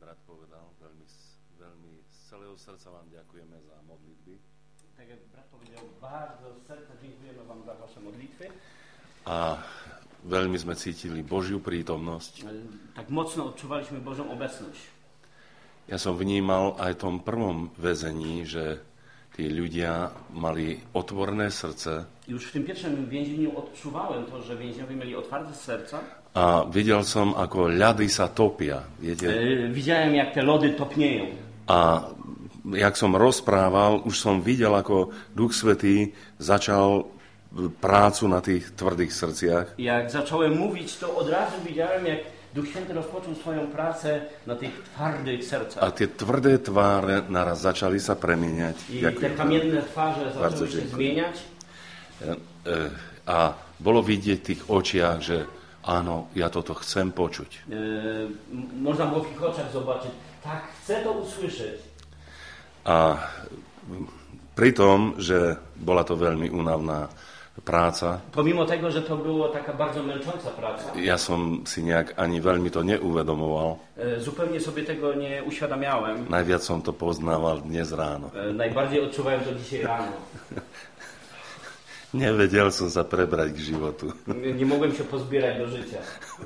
brat povedal, veľmi z celého srdca vám ďakujeme za modlitby. Tak jak brat powiedział, bardzo z serca dziękujemy wam za wasze modlitwy. A veľmi sme cítili Božiu prítomnosť. Tak mocno odczuwaliśmy Bożą obecność. Ja som vnímal aj v tom prvom väzení, že tí ľudia mali otvorené srdce. Już w tym pierwszym więzieniu odczuwałem to, że więźniowie mieli otwarte serca. A videl som, ako ľady sa topia. Viete? Widziałem, jak te lody topnieją. A jak som rozprával, už som videl, ako Duch Svätý začal prácu na tých tvrdých srdciach. Jak zacząłem mówić, to od razu widziałem, jak Duch Święty rozpoczął swoją pracę na tych twardych sercach. A tie tvrdé tváre naraz začali sa premieňať. I te kamienne twarze zaczęły się zmieniać. A bolo vidieť v tých očiach, že áno, ja toto chcem počuť. Można było w ich oczach zobaczyć, tak, chcę to usłyszeć. A pri tom, že bola to veľmi únavná práca. Pomimo tego, że to była taka bardzo męcząca praca. Ja som si nejak ani veľmi to neuvedomoval. Zupełnie sobie tego nie uświadamiałem. Najviac som to poznával dnes ráno. Najbardziej odczuwałem to dzisiaj rano. Nevedel som sa prebrať k životu. Nie mogłem się pozbierać do życia.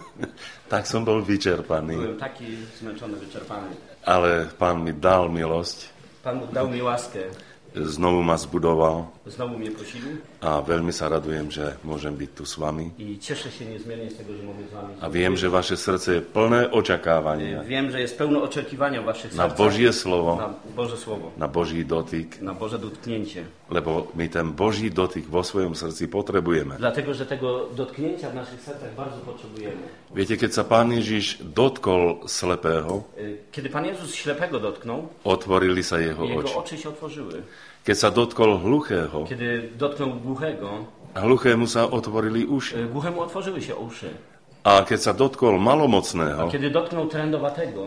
Tak som bol vyčerpaný. Byłem taki zmęczony, wyczerpany. Ale Pán mi dal milosť. Pan Bóg dał mi łaskę. Znovu ma zbudoval. Znowu mnie posilił. A veľmi sa radujem, že môžem byť tu s vami. I cieszę się niezmiernie z tego, że mogę z wami. A viem, že vaše srdce je plné očakávania. Wiem, że jest pełno oczekiwania w waszych na sercach. Božie slovo. Na Boże słowo. Na Boží dotyk. Na Boże dotknięcie. Lebo my ten Boží dotyk vo svojom srdci potrebujeme. Dlatego, że tego dotknięcia w naszych sercach bardzo potrzebujemy. Viete, keď sa Pán Ježiš dotkol slepého, kiedy Pan Jezus ślepego dotknął, otvorili sa jeho oči. Jego oczy się otworzyły. Keď sa dotkol hluchého, kiedy dotknął głuchego, hluchému sa otvorili uši. Głuchemu otworzyły się uszy. A keď sa dotkol malomocného, a kiedy dotknął trędowatego,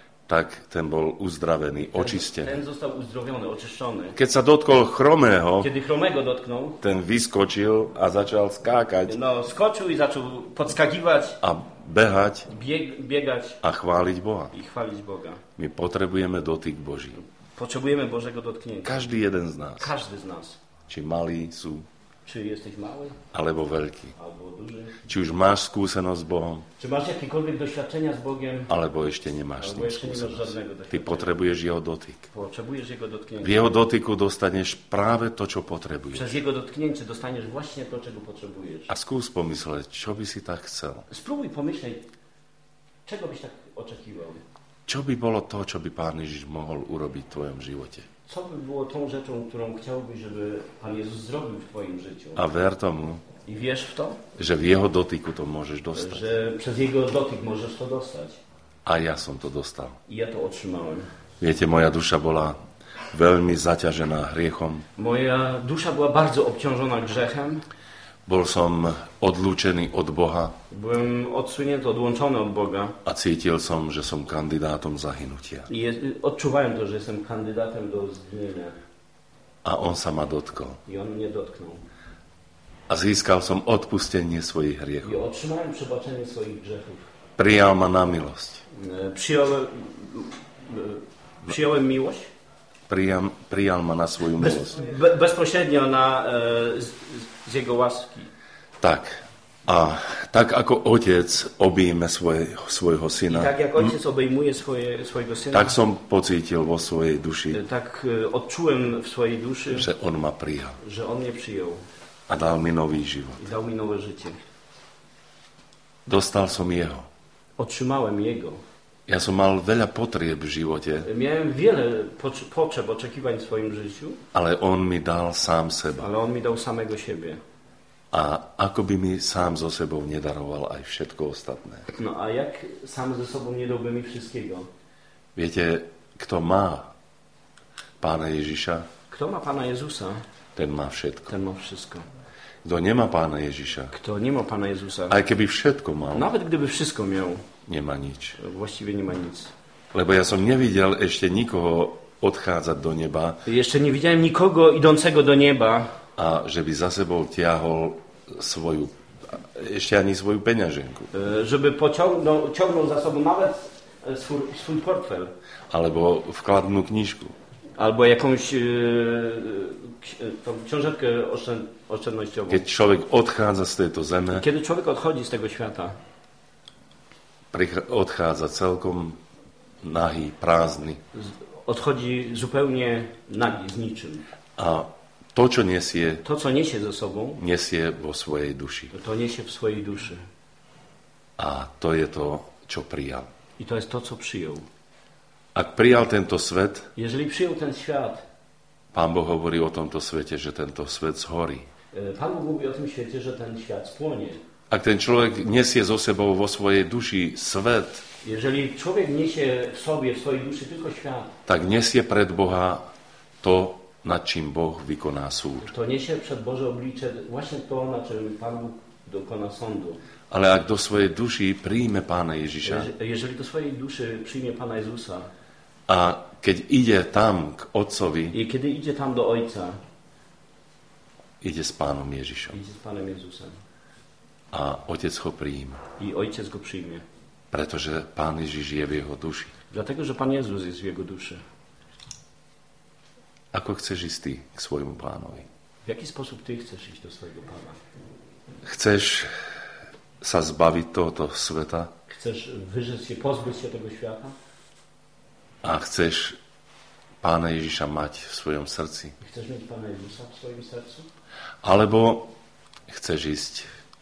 tak ten bol uzdravený, očistený. Ten został uzdrowiony, oczyszczony. Keď sa dotkol chromého, kiedy chromego dotknął, ten vyskočil a začal skákať. No, skoczył i zaczął podskakiwać. A behať. Biegać. A chváliť Boha. I chwalić Boga. My potrebujeme dotyk Boží. Potrzebujemy Bożego dotknięcia. Każdy jeden z nás. Każdy z nas. Či malí sú, czy jesteś mały, alebo veľký. Albo duży. Či už máš skúsenosť s Bohom, czy masz jakiekolwiek doświadczenia z Bogiem, alebo ešte nemáš s ním skúsenosť. Ty potrebuješ jeho dotyk. Potrzebujesz Jego dotknięcia. V jeho dotyku dostaneš práve to, čo potrebuješ. Przez Jego dotknięcie dostaniesz właśnie to, czego potrzebujesz. A skús pomysleť, čo by si tak chcel. Spróbuj pomyśleć, czego byś tak oczekiwał. Čo by bolo to, čo by Pán Ježiš mohol urobiť v tvojom živote? Co by było tą rzeczą, którą chciałbyś, żeby Pan Jezus zrobił w twoim życiu? A ver tomu, I wierz w to, že v jeho dotyku to môžeš dostať. Że przez Jego dotyk możesz to dostać. A ja som to dostal. I ja to otrzymałem. Viete, moja duša bola veľmi zaťažená hriechom. Moja dusza była bardzo obciążona grzechem. Bol som odlúčený od Boha. Byłem odsunięty, odłączony od Boga. A cítil som, že som kandidátom zahynutia. I odczuwałem to, że jestem kandydatem do zgnienia. A on sa ma dotkol. I on mnie dotknął. A získal som odpustenie svojich I hriechov. otrzymałem przebaczenie swoich grzechów. Prijal ma na milosť. Przyjąłem miłość. Prijal ma na svoju milosť. Bezpośrednio z Jego łaski. Tak. A tak ako otec obejme svojho syna, I tak jak ojciec obejmuje swojego syna, tak som pocítil vo svojej duši, tak odczułem w swojej duszy, že on ma prijal. Że on mnie przyjął. A dal mi nový život. I dał mi nowe życie. Dostal som jeho. Otrzymałem Jego. Ja som mal veľa potrieb v živote. Miałem wiele potrzeb, oczekiwań w swoim życiu. Ale on mi dal sám seba. Ale on mi dał samego siebie. A ako by mi sám so sebou nedaroval aj všetko ostatné. No a jak sam ze sobą nie dałby mi wszystkiego? Viete, kto má Pána Ježiša, Kto ma Pana Jezusa, ten má všetko. ten ma wszystko. Kto nemá Pána Ježiša, Kto nie ma Pana Jezusa, aj keby všetko mal, nawet gdyby wszystko miał, nemá nič. właściwie nie ma nic. Lebo ja som nevidel ešte nikoho odchádzať do neba. Jeszcze nie widziałem nikogo idącego do nieba, a že by za sebou tiahol ešte ani svoju peňaženku. Żeby ciągnął za sobą nawet swój portfel. Alebo vkladnú knižku. Albo jakąś tą książeczkę oszczędnościową. Keď človek odchádza z tejto zeme, Kiedy człowiek odchodzi z tego świata, odchádza celkom nahý, prázdny. odchodzi zupełnie nagi, z niczym. A to, čo nesie, To, co niesie ze sobą, nesie vo svojej duši. to niesie w swojej duszy. A to je to, čo prijal. I to jest to, co przyjął. Ak prijal tento svet, Jeżeli przyjął ten świat, Pán Boh hovorí o tomto svete, že tento svet zhorí. Pan Bóg mówi o tym świecie, że ten świat spłonie. Ak ten človek nesie so sebou vo svojej duši svet, Jeżeli człowiek niesie w sobie, w swojej duszy tylko świat, tak nesie pred Boha to, nad čím Boh vykoná súd. to niesie przed Boże oblicze właśnie to, na czym Pan Bóg dokona sądu. Ale ak do svojej duši príjme Pána Ježiša Jeżeli do swojej duszy przyjmie Pana Jezusa a keď ide tam k Otcovi, i kiedy idzie tam do Ojca, ide s Pánom Ježišom. idzie z Panem Jezusem A Otec ho príjma, i Ojciec go przyjmie. pretože Pán Ježiš je v jeho duši. Dlatego, że Pan Jezus jest w jego duszy. Ako chceš ísť ty k svojmu Pánovi? W jaki sposób Ty chcesz iść do swojego Pana? Chceš sa zbaviť tohoto sveta Chcesz wyrzec się, pozbyć się tego świata? a chceš Pána Ježiša mať v svojom srdci? Chcesz mieć Pana Jezusa w swoim sercu? Alebo chceš ísť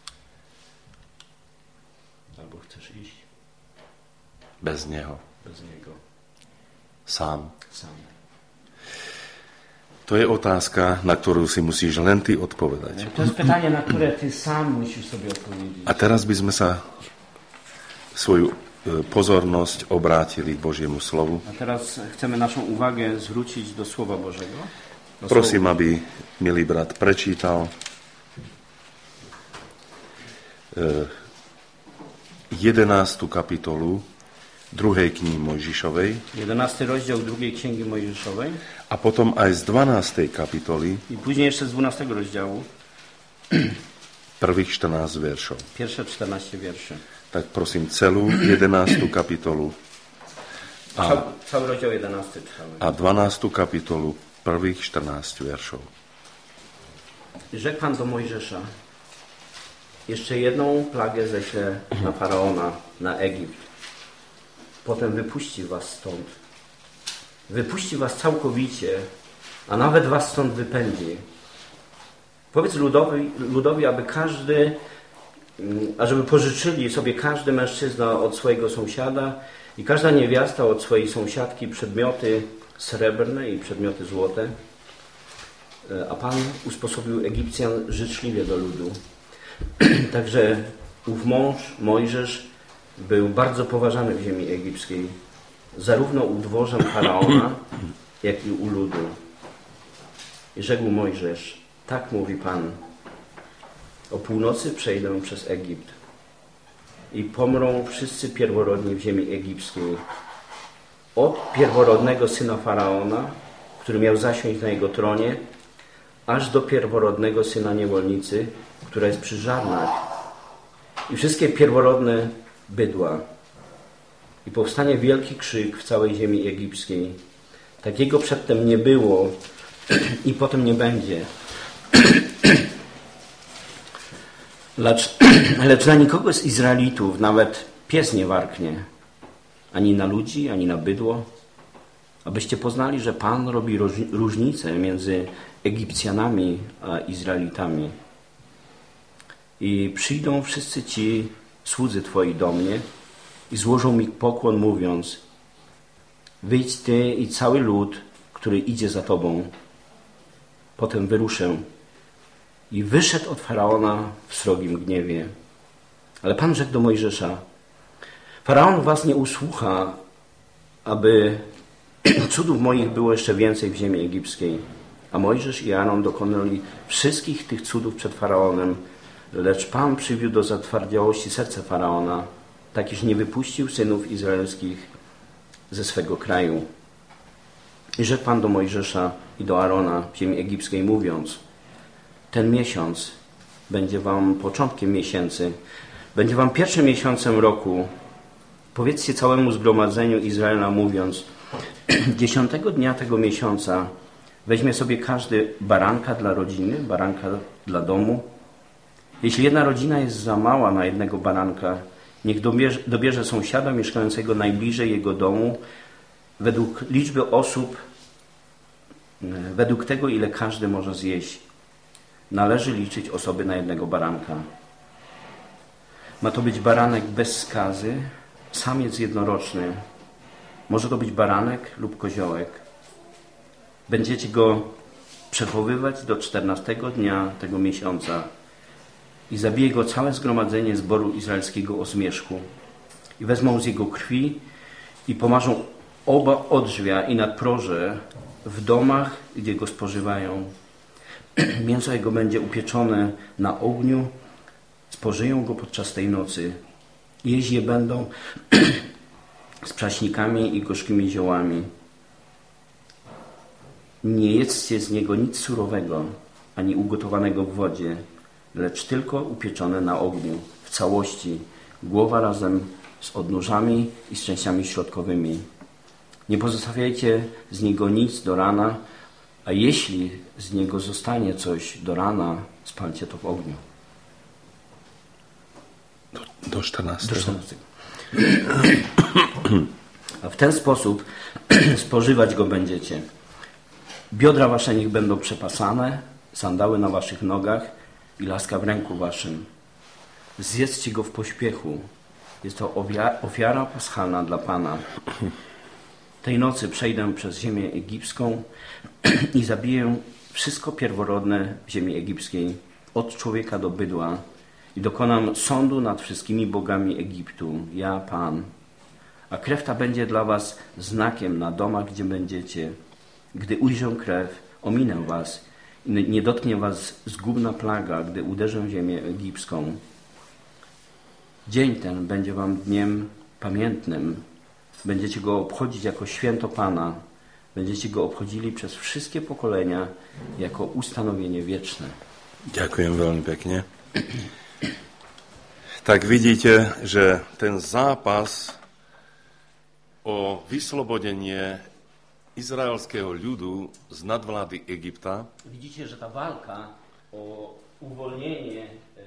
Albo chcesz iść bez Neho, bez Niego, sám? sam? To je otázka, na ktorú si musíš len ty odpovedať. To jest pytanie, na które Ty sam musisz sobie odpowiedzieć. A teraz by sme sa svoju pozornosť obrátili k Božiemu slovu. A teraz chcemy naszą uwagę zwrócić do Słowa Bożego. Prosím, aby milý brat prečítal 11. kapitolu 2. knihy Mojžišovej 11 rozdział 2 Księgi Mojżeszowej a potom aj z 12. kapitoly i później jeszcze z 12 rozdziału, prvých 14 veršov. pierwsze 14 wierszy. Tak prosím celú 11. kapitolu Cały rozdział 11 czytamy. a 12. kapitolu prvých 14 veršov. Rzekł Pan do Mojżesza: jeszcze jedną plagę ześlę na Faraona, na Egipt. Potem wypuści was stąd. Wypuści was całkowicie, a nawet was stąd wypędzi. Powiedz ludowi, ażeby pożyczyli sobie każdy mężczyzna od swojego sąsiada i każda niewiasta od swojej sąsiadki przedmioty srebrne i przedmioty złote. A Pan usposobił Egipcjan życzliwie do ludu. Także ów mąż, Mojżesz, był bardzo poważany w ziemi egipskiej, zarówno u dworzan Faraona, jak i u ludu. I rzekł Mojżesz: tak mówi Pan, o północy przejdę przez Egipt i pomrą wszyscy pierworodni w ziemi egipskiej, od pierworodnego syna Faraona, który miał zasiąść na jego tronie, aż do pierworodnego syna niewolnicy, która jest przy żarnach, i wszystkie pierworodne bydła. I powstanie wielki krzyk w całej ziemi egipskiej. Takiego przedtem nie było i potem nie będzie. Lecz na nikogo z Izraelitów nawet pies nie warknie, ani na ludzi, ani na bydło, abyście poznali, że Pan robi różnicę między Egipcjanami a Izraelitami. I przyjdą wszyscy ci słudzy Twoi do mnie i złożą mi pokłon, mówiąc: wyjdź Ty i cały lud, który idzie za Tobą. Potem wyruszę. I wyszedł od Faraona w srogim gniewie. Ale Pan rzekł do Mojżesza: Faraon was nie usłucha, aby cudów moich było jeszcze więcej w ziemi egipskiej. A Mojżesz i Aaron dokonali wszystkich tych cudów przed Faraonem, lecz Pan przywiódł do zatwardziałości serce Faraona, tak iż nie wypuścił synów izraelskich ze swego kraju. I rzekł Pan do Mojżesza i do Aarona w ziemi egipskiej, mówiąc: ten miesiąc będzie wam początkiem miesięcy, będzie wam pierwszym miesiącem roku Powiedzcie całemu zgromadzeniu Izraela, mówiąc: 10 dnia tego miesiąca weźmie sobie każdy baranka dla rodziny, baranka dla domu. Jeśli jedna rodzina jest za mała na jednego baranka, niech dobierze sąsiada mieszkającego najbliżej jego domu według liczby osób, według tego, ile każdy może zjeść. Należy liczyć osoby na jednego baranka. Ma to być baranek bez skazy, samiec jednoroczny. Może to być baranek lub koziołek. Będziecie go przechowywać do 14 dnia tego miesiąca i zabije go całe zgromadzenie zboru izraelskiego o zmierzchu. I wezmą z jego krwi i pomarzą oba odrzwia i nadproże w domach, gdzie go spożywają. Mięso jego będzie upieczone na ogniu, spożyją go podczas tej nocy. Jeść je będą z prześnikami i gorzkimi ziołami. Nie jedzcie z niego nic surowego, ani ugotowanego w wodzie, lecz tylko upieczone na ogniu, w całości, głowa razem z odnóżami i z częściami środkowymi. Nie pozostawiajcie z niego nic do rana, a jeśli z niego zostanie coś do rana, spalcie to w ogniu. Do 14. Do 14. A w ten sposób spożywać go będziecie. Biodra wasze niech będą przepasane, sandały na waszych nogach i laska w ręku waszym. Zjedzcie go w pośpiechu. Jest to ofiara paschalna dla Pana. Tej nocy przejdę przez ziemię egipską i zabiję wszystko pierworodne w ziemi egipskiej, od człowieka do bydła, i dokonam sądu nad wszystkimi bogami Egiptu, ja Pan. A krew ta będzie dla was znakiem na domach, gdzie będziecie. Gdy ujrzę krew, ominę was i nie dotknie was zgubna plaga, gdy uderzę ziemię egipską. Dzień ten będzie wam dniem pamiętnym. Będziecie go obchodzić jako święto Pana. Będziecie go obchodzili przez wszystkie pokolenia jako ustanowienie wieczne. Ďakujem veľmi pekne. Tak vidíte, že ten zápas o vyslobodenie izraelského ľudu z nadvlády Egypta. Widzicie, że ta walka o uwolnienie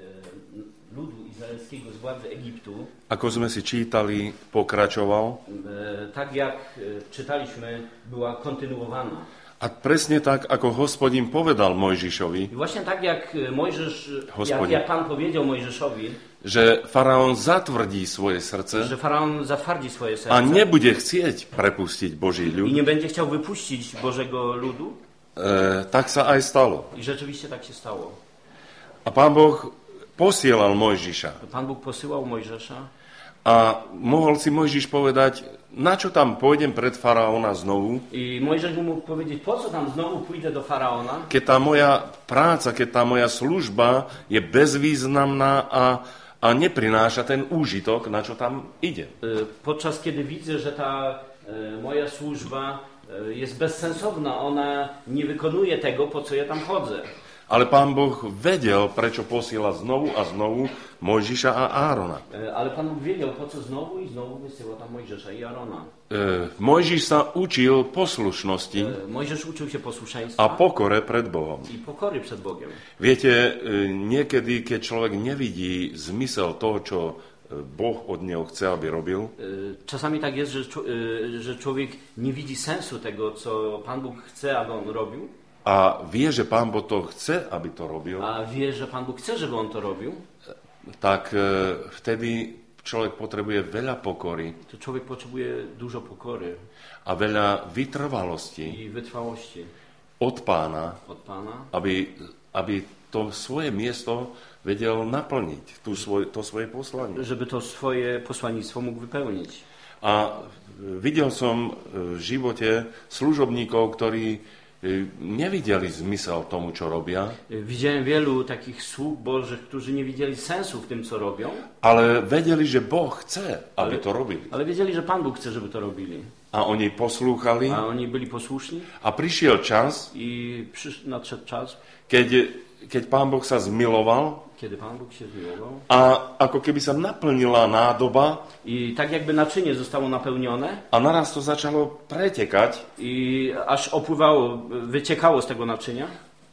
ludu izraelskiego z władzy Egiptu, Ako sme si čítali, pokračoval. Tak jak czytaliśmy, była kontynuowana. A presne tak, ako Hospodin povedal Mojžišovi, I właśnie tak jak Mojżesz, jak Pan powiedział Mojżeszowi, že faraón zatvrdí svoje srdce że faraon zatwardzi swoje a serce nebude chcieť prepustiť Boží i ľud, nie będzie chciał wypuścić Bożego ludu. tak sa aj stalo. I rzeczywiście tak się stało. A Pán Boh posielal Mojžiša. Pan Bóg posyłał Mojżesza A mohol si Mojžiš povedať, na čo tam pôjdem pred faraóna znovu, i Mojżesz mu mógł powiedzieć, po co tam znowu pójdę do faraona, keď tá moja práca, keď tá moja služba je bezvýznamná a neprináša ten úžitok, na čo tam ide. podczas kiedy widzę, że ta moja służba jest bezsensowna, ona nie wykonuje tego, po co ja tam chodzę. Ale Pán Boh vedel, prečo posiela znovu a znovu Mojžiša a Árona. Ale Pan Bóg wiedział, po co znowu i znowu wysyła tam Mojżesza i Arona. Mojžiš sa učil poslušnosti Mojżesz uczył się posłuszeństwa a pokore pred Bohom. i pokory przed Bogiem. Viete, niekedy, keď človek nevidí zmysel toho, čo Boh od neho chce, aby robil, Czasami tak jest, że człowiek nie widzi sensu tego, co Pan Bóg chce, aby on robił, a vie, že Pán Boh to chce, aby to robil, a wie, że Pan Bóg chce, żeby on to robił, tak vtedy človek potrebuje veľa pokory to człowiek potrzebuje dużo pokory a veľa vytrvalosti i wytrwałości od Pána, od Pana, aby to svoje miesto vedel naplniť, to svoje poslanie. żeby to swoje posłannictwo mógł wypełnić. A videl som v živote služobníkov, ktorí nevideli zmysel tomu, čo robia, Widziałem wielu takich sług Bożych, którzy nie widzieli sensu w tym, co robią, ale vedeli, že Boh chce, aby to robili. ale wiedzieli, że Pan Bóg chce, żeby to robili. A oni poslúchali A oni byli posłuszni a prišiel čas, i nadszedł czas, keď Pán Boh sa zmiloval kiedy Pan Bóg się zmiłował a ako keby sa naplnila nádoba i tak jakby naczynie zostało napełnione a naraz to začalo pretekať, i aż opływało, wyciekało z tego naczynia,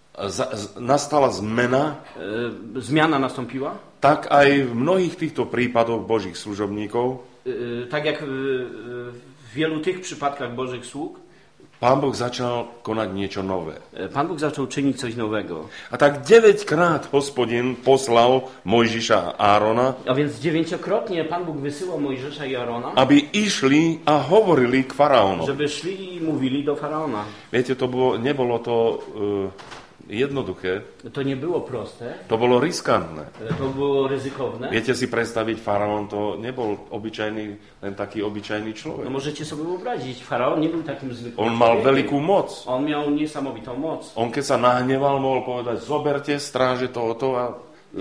nastala zmena, zmiana nastąpiła, tak aj v mnohých týchto prípadoch Božích služobníkov tak jak w wielu tych przypadkach Bożych sług, Pán Boh začal konať niečo nové. Pan Bóg zaczął czynić coś nowego. A tak 9-krát Hospodin poslal Mojžiša a Árona, A więc 9-krotnie Pan Bóg wysyłał Mojżesza i Arona, aby išli a hovorili k faraónovi. żeby szli i mówili do Faraona. Viete, nebolo to jednoduché, To nie było proste, to bolo riskantné. to było ryzykowne. Viete si predstaviť, faraón to nebol len taký obyčajný No človek. możecie sobie wyobrazić, Faraon nie był takim zwykłym On mal człowiekiem. veľkú moc. On miał niesamowitą moc. On keď sa nahneval, mohol povedať, zoberte stráže tohoto a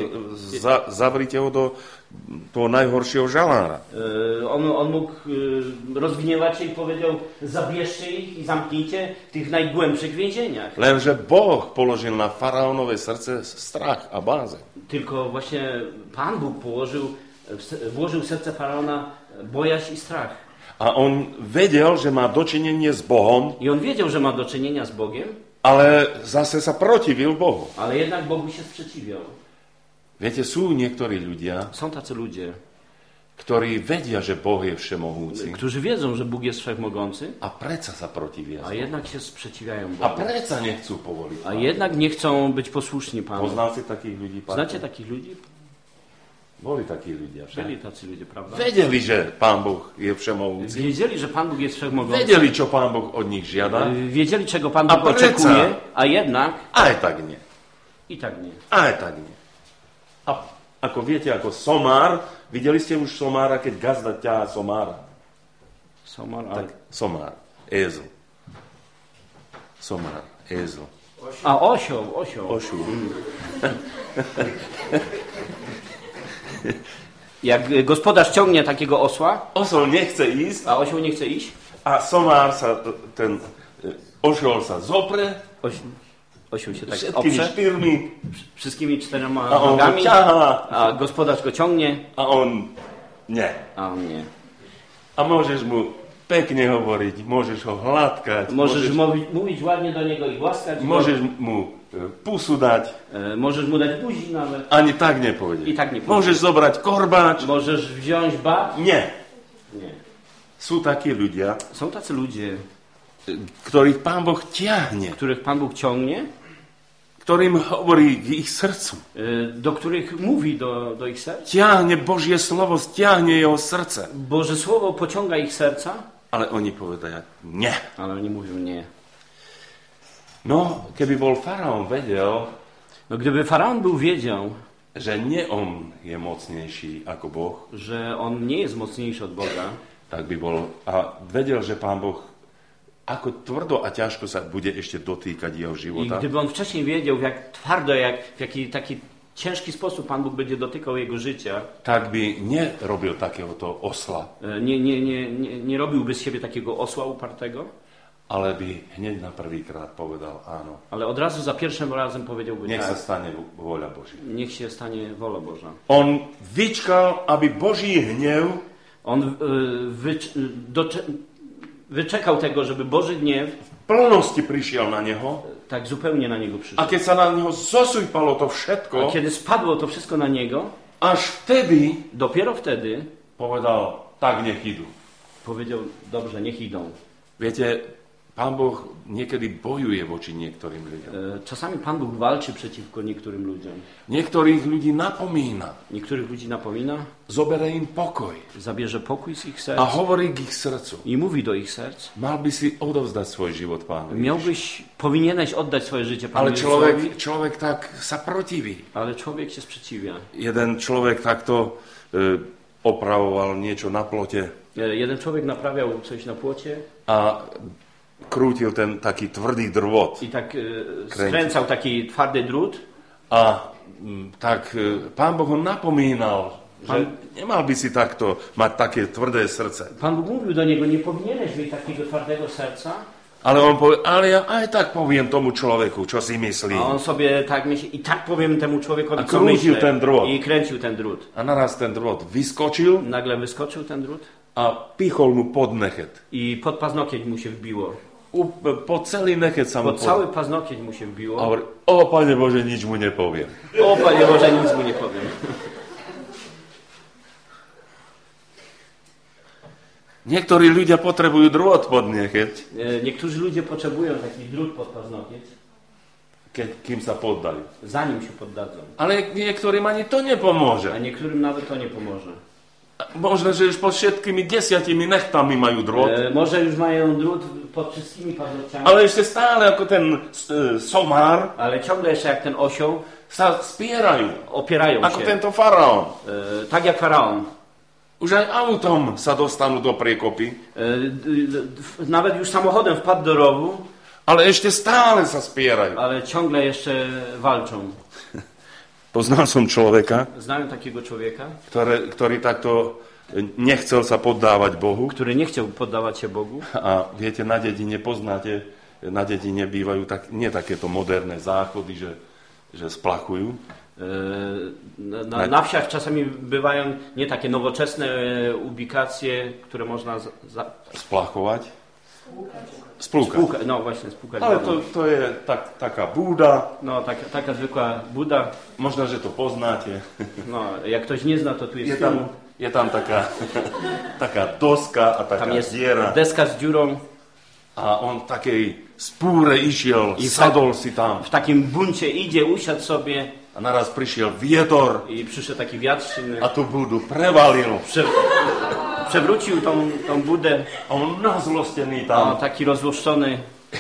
zavrite ho do toho najhoršieho žalára. On mógł rozgniewać się i powiedział, zabierzcie ich i zamknijcie w tych najgłębszych więzieniach. Lenže Boh položil na faraónové srdce strach a bázeň. Tylko właśnie Pan Bóg włożył w serce Faraona bojaźń i strach. A on vedel, že má dočinenie s Bohom, I on wiedział, że ma do czynienia z Bogiem, ale zase sa protivil Bohu. ale jednak Bogu się sprzeciwiał. Viete, sú niektorí ľudia, Są tacy ludzie, ktorí vedia, že Boh je všemohúci którzy wiedzą, że Bóg jest wszechmogący, a predsa sa protivia. a jednak się sprzeciwiają A Bogu. predsa nechcú povoliť. A jednak nie chcą być posłuszni Panu. Poznáte takých ľudí? Znacie takich ludzi? Boli takí ľudia však. Byli tacy ludzie, prawda? Vedeli, že Pán Boh je všemohúci. Wiedzieli, że Pan Bóg jest wszechmogący. Vedeli, čo Pán Boh od nich žiada. Wiedzieli, czego Pan A Bóg predsa- oczekuje, a jednak Aj tak nie. i tak nie. Aj tak nie. A ako viete, ako somár, videli ste už somára, keď gazda ťahá somára? Somar, ale... Tak, somár, ézel. Somár, ézel. A osioł. Ošúr. Jak gospodarz ciągnie takiego osła, Osol nechce ísť a osioł nie chce iść, a somár sa, ten ošol sa zopre osioł się tak všetkými oprze štyrmi wszystkimi 4 a on ho nogami, ťahá a gospodarz go ciągnie, a on nie. a on nie. A môžeš mu pekne hovoriť, môžeš ho hladkať, Możesz mówić ładnie do niego i głaskać go, môžeš mu pusu dať, możesz mu dać buzi nawet, ani tak nepovede. i tak nie pójdzie. Môžeš zobrať korbáč. Możesz wziąć bat. Nie. Nie. Sú takí ľudia, Są tacy ludzie, ktorých Pán Boh ťahne, których Pan Bóg ciągnie, ktorým hovorí k ich srdcu. do których mówi do ich serc. Ťahne Božie slovo, stiahne jeho srdce. Boże Słowo pociąga ich serca, Ale oni povedajú, nie. ale oni mówią nie. No, keby bol faraón vedel, No, gdyby Faraon wiedział, že nie on je mocnejší ako Boh, że on nie jest mocniejszy od Boga, tak by bol, a vedel, že Pán Boh ako tvrdo a ťažko sa bude ešte dotýkať jeho i života, gdyby on wcześniej wiedział, jak twardo, w jaki taki ciężki sposób Pan Bóg będzie dotykał jego życia, tak by nerobil takéhoto osla, nie robiłby z siebie takiego osła upartego, ale by hneď na prvýkrát povedal áno. ale od razu za pierwszym razem powiedziałby Nech sa tak, stane vôľa Božia. niech się stanie wola Boża. On vyčkal, aby Boží hnev On wyczekał tego, żeby Boży gniew v plnosti prišiel na neho tak zupełnie na niego a przyszedł. keď sa na neho zosúpalo to A všetko, kiedy spadło to wszystko na niego, až vtedy dopiero wtedy povedal, tak nech idú. powiedział, dobrze, niech idą. Viete, Pán Boh niekedy bojuje voči niektorým ľuďom. Czasami Pan Bóg walczy przeciwko niektórym ludziom. Niektorých ľudí napomína, Niektórych ludzi napomina, zobere im pokoj zabierze pokój z ich serc a hovorí k ich srdcu. i mówi do ich serc. Mal by si odovzdať svoj život Pánovi. Powinieneś oddać swoje życie Panu Ale Jezusowi, človek tak sa protiví. ale człowiek się sprzeciwia. Jeden človek takto opravoval niečo na plote Jeden człowiek naprawiał coś na płocie a krútil ten taký tvrdý drôt. i tak skręcał taki twardy drut. A tak Pán Boh ho napomínal, že nemal by si takto mať také tvrdé srdce. Pan Bóg mówił do niego, nie powinieneś mieć takiego twardego serca, Ale on powie, ale ja aj tak powiem tomu človeku, čo si myslí. A on sobie tak myśli, i tak powiem temu człowiekowi, A co kręcił myślę. ten drut. I kręcił ten drut. A naraz ten drôt vyskočil Nagle wyskoczył ten drut a pichol mu pod nechet. i pod paznokieć mu się wbiło. Po celý nechet sa mu Pod cały paznokieć mu się wbiło. A hovorí, o Pane Bože, nič mu nepoviem. O Panie Boże, nic mu nie powiem. Niektorí ľudia potrebujú drôt pod nechet, Niektórzy ludzie potrzebują taki drut pod paznokieć, kým sa poddajú. zanim się poddadzą. Ale niektorým ani to nepomôže. A niektórym nawet to nie pomoże. Možno, že už pod všetkými 10 nechtami majú drôt, Może już mają drut pod wszystkimi paznokciami, ale ešte stále ako ten somár ale ciągle jeszcze jak ten osioł sa spierajú. opierają Ako się. tento faraón. Tak jak faraon. Už aj autom sa dostanú do priekopy, Nawet już samochodem wpadł do rowu, ale ešte stále sa spierajú. ale ciągle jeszcze walczą. Poznal som človeka, Znałem takiego człowieka, ktorý takto nechcel sa poddávať Bohu. który nie chciał poddawać się Bogu. A viete, na dedine poznáte, na dedine bývajú nie takéto moderné záchody, že splachujú. Na wsiach czasami bywają nie takie nowoczesne ubikacje, które można Splachovať? Splúkať. No właśnie, spłukać. Ale to je taká búda. No, taka zwykła buda. Možno, že to poznáte. No, jak ktoś nie zna, to tu jest Je tam taká doska a taká tam jest diera. deska z dziurą. A on v takej spúre išiel, sadol si tam. W takim buncie idzie, usiadł sobie A naraz prišiel vietor i przyszedł taki wiatr silny. a tú budu prevalil. Przewrócił tą budę. A on nazlostený A tam taki rozłoszczony.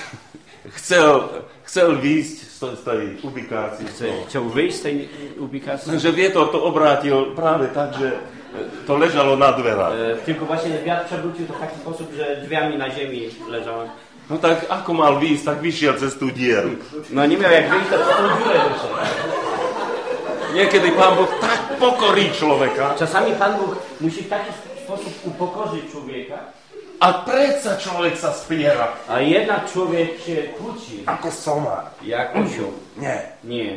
chcel výjsť z tej ubikácie. Chciał wyjść z tej ubikacji. Že vietor to obrátil práve tak, že to ležalo na dverách. Tylko właśnie wiatr przewrócił to w taki sposób, że drzwiami na ziemi leżał. No tak ako mal výjsť, tak vyšiel cez tú dieru. No nie miał jak wyjść, to po tą dziurę wyszedł. Niekedy Pán Boh tak pokorí človeka Czasami Pan Bóg musi w taki sposób upokorzyć człowieka, a predsa človek sa spiera a jednak człowiek się kłóci ako somár. jak osioł. Nie. Nie.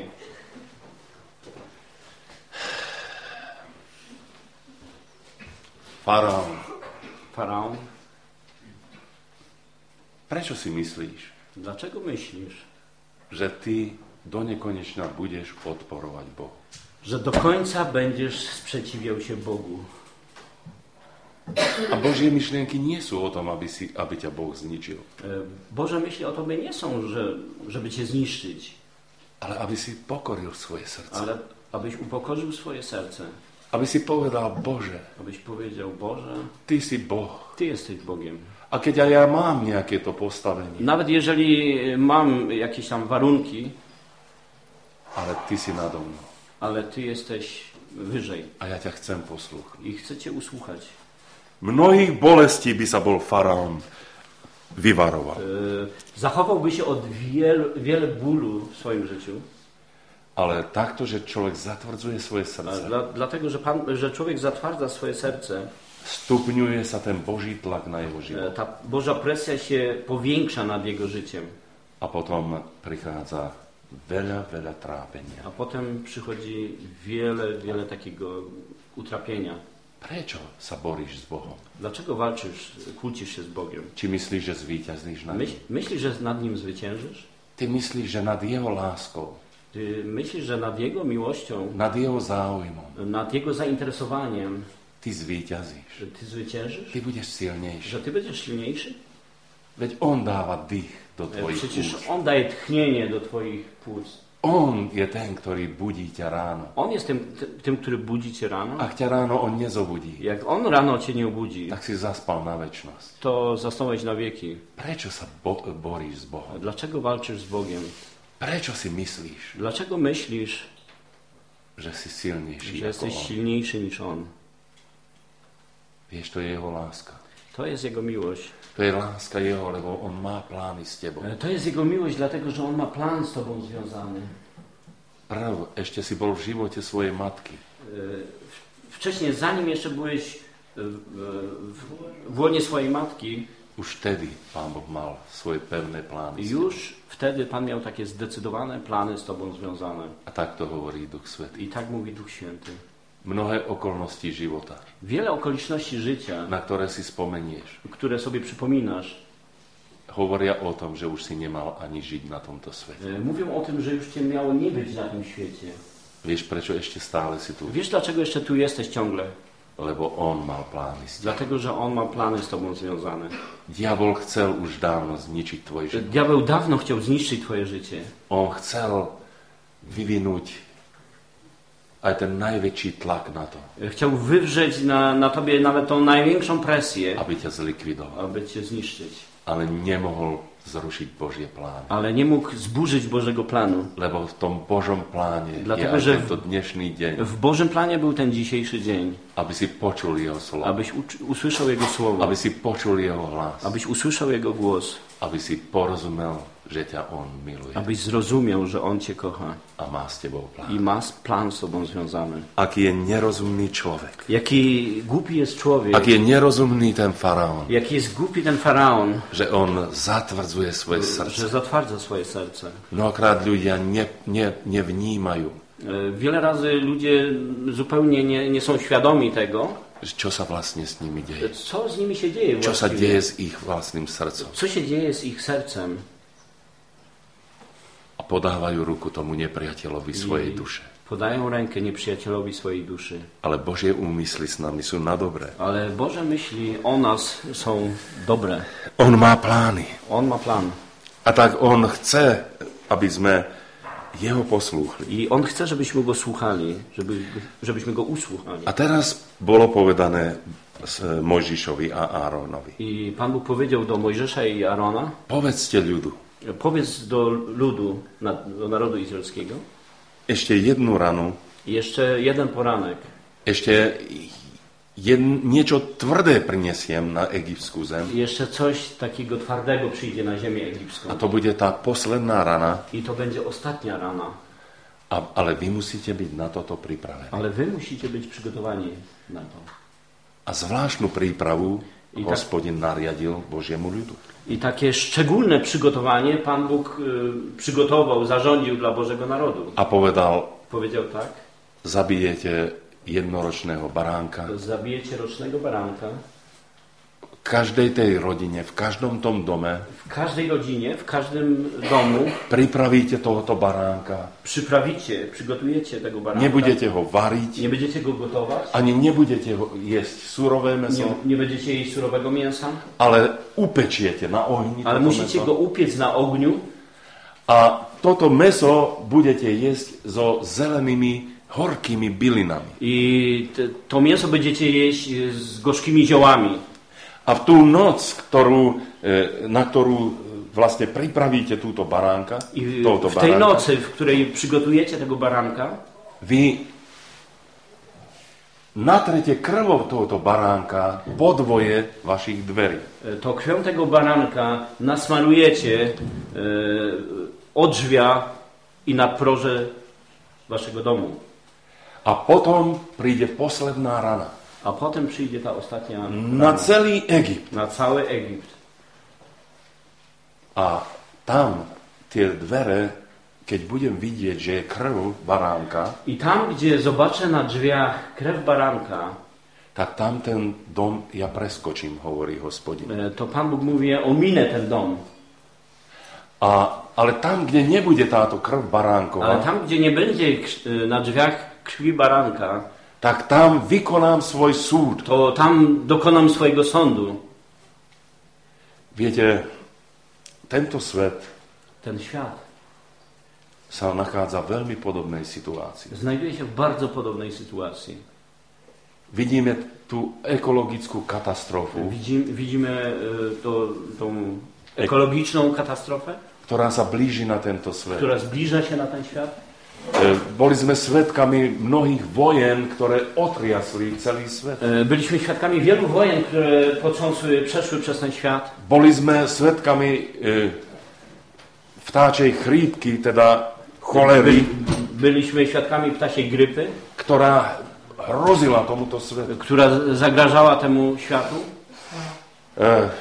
Faraon. Prečo si myslíš, Dlaczego myślisz, že ty do nekonečna budeš odporovať Bohu? że do końca będziesz sprzeciwiał się Bogu? A Božie myšlienky nie sú o tom, aby ťa Boh zničil. Boże myśli o tobie nie są, żeby cię zniszczyć, Ale aby si pokoril svoje srdce. ale abyś upokorzył swoje serce. Aby si povedal, Bože, Abyś powiedział, Boże, ty si Boh. Ty jesteś Bogiem. A keď aj ja mám nejaké to postavenie, Nawet jeżeli mam jakieś tam warunki, ale ty si nado mnou. ale Ty jesteś wyżej A ja ťa chcem poslúchať. i chcę Cię usłuchać. Mnohých bolestí by sa bol faraón vyvaroval. Zachowałby się od wiele bólu w swoim życiu, Ale takto, že človek zatvrdzuje svoje srdce, dlatego, że człowiek zatwardza swoje serce, stupňuje sa ten Boží tlak na jeho život. ta Boża presja się powiększa nad jego życiem, A potom prichádza veľa trápenia. a potem przychodzi wiele takiego utrapienia. Prečo sa boríš s Bohom? Dlaczego walczysz, kłócisz się z Bogiem? Či myslíš, že zvíťazíš nad ním? Myślisz, że nad Nim zwyciężysz? Ty myslíš, že nad jeho láskou, Ty myślisz, że nad Jego miłością, nad jeho záujmom, nad Jego zainteresowaniem ty zvíťazíš. że Ty zwyciężysz? Ty budeš silnejší. Że Ty będziesz silniejszy? Veď on dáva dých do tvojich Przecież úst. On daje tchnienie do Twoich płuc. On je ten, ktorý budí ťa ráno. On jest tym, który budzi Cię rano. Ak ťa ráno on nezobudí, Jak On rano Cię nie obudzi, tak si zaspal na večnosť. to zasnąłeś na wieki. Prečo sa boríš s Bohom? Dlaczego walczysz z Bogiem? Prečo si myslíš, Dlaczego myślisz, že si silnejší że ako jesteś on? silniejszy niż On? Vieš, to je jeho láska. To jest Jego miłość. To je láska jeho, lebo on má plány s tebou. To jest Jego miłość, dlatego że On ma plan z Tobą związany. Prv, ešte si bol v živote svojej matky. Wcześniej, zanim jeszcze byłeś w łonie swojej matki, Už vtedy Pán Boh mal svoje pevné plány. Już wtedy Pan miał takie zdecydowane plany z Tobą związane. A tak to hovorí Duch Svätý. I tak mówi Duch Święty. Mnohé okolnosti života, Wiele okoliczności życia, na ktoré si spomenieš, które sobie przypominasz, hovoria o tom, že už si nemal ani žiť na tomto svete. mówią o tym, że już Cię miało nie być na tym świecie. Vieš, prečo ešte stále si tu? Wiesz, dlaczego jeszcze tu jesteś ciągle? Lebo on mal plány s tebou. Dlatego, że On ma plany z Tobą związane. Diabol chcel už dávno zničiť tvoj život. Diabeł dawno chciał zniszczyć Twoje życie. On chcel vyvinúť aj ten najväčší tlak na to, Chciał wywrzeć na Tobie nawet tą największą presję, aby ťa zlikvidoval. aby Cię zniszczyć. Ale nemohol zrušiť Božie plány. Ale nie mógł zburzyć Bożego planu. Lebo v tom Božom pláne Dlatego, je aj že tento dnešný deň, W Bożym planie był ten dzisiejszy dzień, aby si počul Jeho slovo, abyś usłyszał Jego słowo, aby si počul Jeho hlas, abyś usłyszał Jego głos, aby si porozumel, že ťa On miluje abyś zrozumiał, że On Cię kocha a má s tebou plán. i ma plan z Tobą związany. Aký je nerozumný človek, Jaki głupi jest człowiek, aký je nerozumný ten faraón, jaki jest głupi ten faraon, že on zatvrdzuje svoje że srdce. zatwardza swoje serce. Mnohokrát ľudia nevnímajú, Wiele razy ludzie zupełnie nie są świadomi tego, čo sa vlastne s nimi deje. co z nimi się dzieje Čo sa właściwie. deje s ich vlastným srdcom. Co się dzieje z ich sercem. A podávajú ruku tomu nepriateľovi svojej duše. Podają rękę nieprzyjacielowi swojej duszy. Ale Božie úmysly s nami sú na dobré. Ale Boże myśli o nas są dobre. On má plány. On ma plan. A tak on chce, aby sme jeho poslúchli. I On chce, żebyśmy Go słuchali, żebyśmy Go usłuchali. A teraz bolo povedané Mojžišovi a Áronovi. I Pan Bóg powiedział do Mojżesza i Arona, Povedzte ľudu, powiedz do ludu, do narodu izraelskiego, ešte jednu ranu, jeszcze jeden poranek, ešte niečo tvrdé prinesiem na egyptskú zem. jeszcze coś takiego twardego przyjdzie na ziemię egipską. A to bude tá posledná rana, I to będzie ostatnia rana. ale vy musíte byť na toto pripravení. Ale wy musicie być przygotowani na to. A zvláštnu prípravu I tak- Hospodin nariadil Božiemu ľudu. I takie szczególne przygotowanie Pan Bóg przygotował, zarządził dla Bożego narodu. A povedal, Powiedział tak, zabijete jednoročného baránka. zabijecie rocznego baranka. V každej tej rodine, v každom tom dome W każdej rodzinie, w każdym domu pripravíte tohoto baránka. przygotujecie tego baranka. Nebudete ho variť, Nie będziecie go gotować, ani nebudete ho jesť surové meso, nie będziecie jeść surowego mięsa, ale upečiete na ohni ale toto musicie meso. go upiec na ogniu A toto meso budete jesť so zelenými, horkými bylinami. i to mięso będziecie jeść z gorzkimi ziołami. A v tú noc, na ktorú vlastne pripravíte túto baránka, I tohoto w tej baránka, nocy, w której przygotujecie tego baranka, vy natrete krvou tohoto baránka podvoje vašich dverí. to krwią tego baranka nasmarujecie odrzwia i nadproże waszego domu. A potom príde posledná rana. A potem przyjdzie ta ostatnia Na celý Egypt. na cały Egipt. A tam tie dvere, keď budem vidieť, že je krv baránka, I tam, gdzie zobaczę na drzwiach krew baranka, tak tam ten dom ja preskočím, hovorí Hospodin. to Pan Bóg mówi, ja ominę ten dom. Ale tam, kde nebude táto krv Ale baránková, tam, gdzie nie będzie na drzwiach krwi baranka, tak tam vykonám svoj súd. to tam dokonam swojego sądu. Viete, tento svet Ten świat sa nachádza v veľmi podobnej situácii. znajduje się w bardzo podobnej sytuacji. Vidíme tú ekologickú katastrofu, Widzimy tą ekologiczną katastrofę, ktorá sa blíži na tento svet. która zbliża się na ten świat. Boli sme svedkami mnohých vojen, ktoré otriasli celý svet. Byliśmy świadkami wielu wojen, które przeszły przez ten świat. Boli sme svedkami vtáčej chrípky, teda cholery, Byliśmy świadkami ptasiej grypy, ktorá hrozila tomuto svetu. która zagrażała temu światu.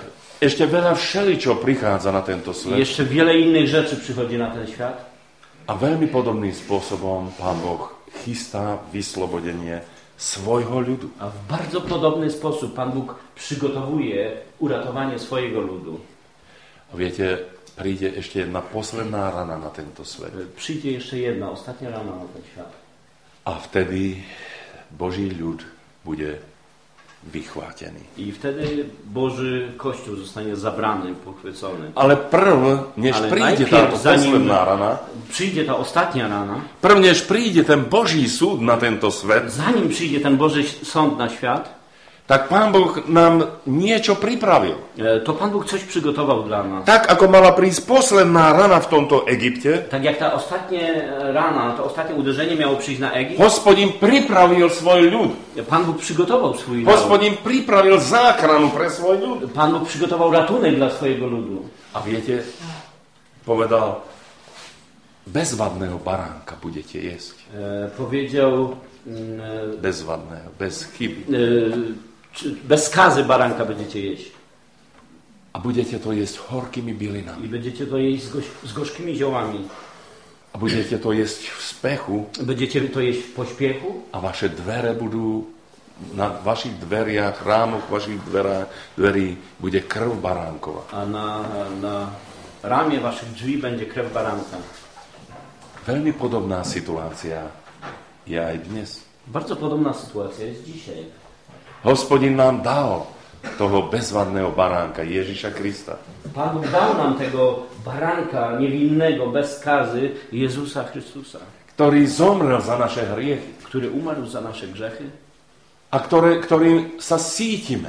Ešte veľa všeličo prichádza na tento I svet. jeszcze wiele innych rzeczy przychodzi na ten świat. A veľmi podobným spôsobom Pán Boh chystá vyslobodenie svojho ľudu. A w bardzo podobny sposób Pan Bóg przygotowuje uratowanie swojego ludu. A viete, príde ešte jedna posledná rana na tento svet. Przyjdzie jeszcze jedna, ostatnia rana na ten świat. A vtedy Boží ľud bude vychvátený. I wtedy Boży Kościół zostanie zabrany, pochwycony. Ale než Ale príde najpierw, táto zanim posledná rana, przyjdzie ta ostatnia rana, než príde ten Boží súd na tento svet, zanim przyjdzie ten Boży sąd na świat, tak Pán Boh nám niečo pripravil. to Pan Bóg coś przygotował dla nas. Tak, ako mala prísť posledná rana v tomto Egypte, Tak jak ta ostatnia rana, to ostatnie uderzenie miało przyjść na Egipt, Hospodin pripravil svoj ľud. Pan Bóg przygotował swój lud. Hospodin pripravil záchranu pre svoj ľud. Pan Bóg przygotował ratunek dla swojego ludu. A viete, povedal, bezvadného baránka budete jesť. Powiedział, Bezvadného, bez chyby. bez skazy baranka będziecie jeść. A budete to jesť horkými bylinami. I będziecie to jeść z gorzkimi ziołami. A budete to jesť v spechu. Będziecie to jeść w pośpiechu. A vaše dvere budú, na vašich dveriach, rámoch vašich dverí bude krv baránkova. A na ramię waszych drzwi będzie krew baranka. Veľmi podobná situácia je aj dnes. Bardzo podobna sytuacja jest dzisiaj. Hospodin nám dal toho bezvadného baránka, Ježiša Krista. Pan Bóg dał nam tego baranka niewinnego, bez skazy, Jezusa Chrystusa, Ktorý zomrel za naše hriechy. który umarł za nasze grzechy, A ktorým sa sítime.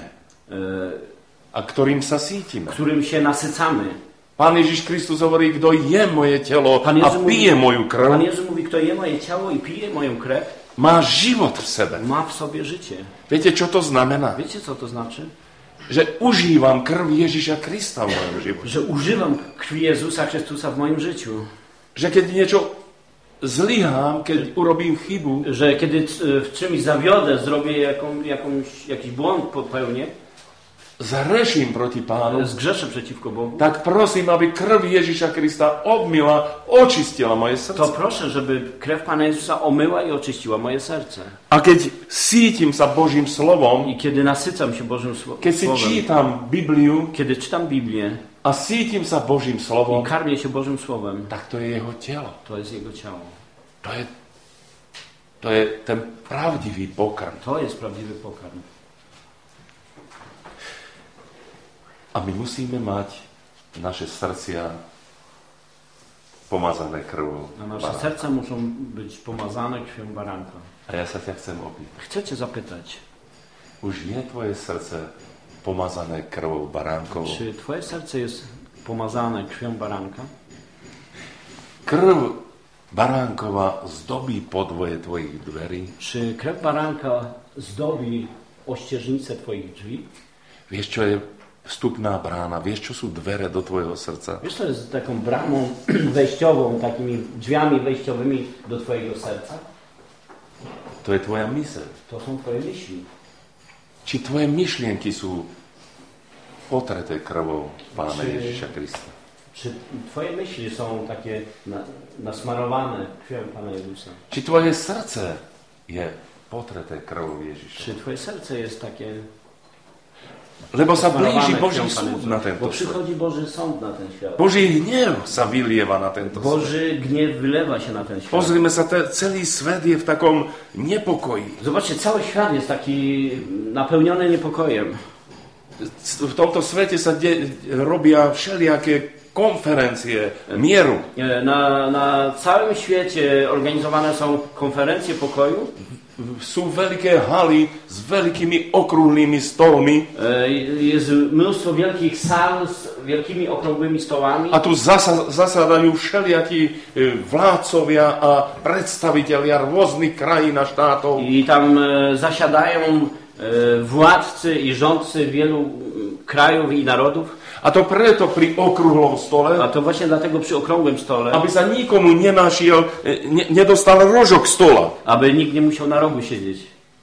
którym się nasycamy. Pán Ježiš Kristus hovorí, kto je moje telo a pije moju krv, Pan Jezus mówi, kto je moje ciało i pije moją krew, má život v sebe. ma w sobie życie. Viete, čo to znamená? Wiecie, co to znaczy? Že užívam krv Ježiša Krista v mojom živote. Że używam krwi Jezusa Chrystusa w moim życiu. Že keď niečo zlyhám, keď urobím chybu, Że kiedy w czymś zawiodę, zrobię jakiś błąd popełnię, zreším proti Pánu, zgrzeszę przeciwko Bogu, tak prosím, aby krv Ježiša Krista obmila, očistila moje to srdce. proszę, żeby krew Pana Jezusa omyła i oczyściła moje serce. A keď sítim sa Božím slovom, I kiedy nasycam się Bożym keď si Słowem, čítam Bibliu kiedy czytam Biblię a sítim sa Božím i slovom, karmię się Bożym Słowem, tak to je jeho telo. to jest Jego ciało. To je ten pravdivý pokrm. To jest prawdziwy pokarm. A my musíme mať naše srdcia pomazané krvou. A nasze baránka. serca muszą być pomazane krwią baranka. A ja sa ťa chcem opýtať. Chcę Cię zapytać, Už je tvoje srdce pomazané krvou baránkovou? czy Twoje serce jest pomazane krwią baranka? Krv baránkova zdobí podvoje tvojich dverí? Czy krew baranka zdobi ościeżnicę Twoich drzwi? Vieš, čo je vstupná brána? Vieš, čo sú dvere do tvojho srdca? Wiesz, to jest taką bramą wejściową, takimi drzwiami wejściowymi do Twojego serca? To je tvoja myseľ. To są Twoje myśli. Či tvoje myšlienky sú potreté krvou Pána Či- Ježiša Krista? Czy Twoje myśli są takie nasmarowane krwią Pana Jezusa? Či tvoje srdce je potreté krvou Ježiša? Czy Twoje serce jest takie Lebo sa blíži nasmarowane Boží krwią Pana súd na Jezusa? Bo tento svet. przychodzi Boży sąd na ten świat. Boží hnev sa vylieva na tento svet. Boży gniew wylewa się na ten świat. Pozrime sa, celý svet je v takom nepokoji. Zobaczcie, cały świat jest taki napełniony niepokojem. V tomto svete sa robia všelijaké konferencie mieru. Na całym świecie organizowane są konferencje pokoju. Sú veľké haly s veľkými okrúhlymi stolmi Jest mnóstwo wielkich sal z wielkimi okrągłymi stołami. a tu zasadajú všelijakí vládcovia a predstavitelia rôznych krajín a štátov. I tam zasiadają władcy i rządcy wielu krajów i narodów. A to preto pri okrúhlom stole, A to właśnie dlatego przy okrągłym stole, aby sa nikomu nedostal rožok stola. aby nikt nie musiał na rogu siedzieć.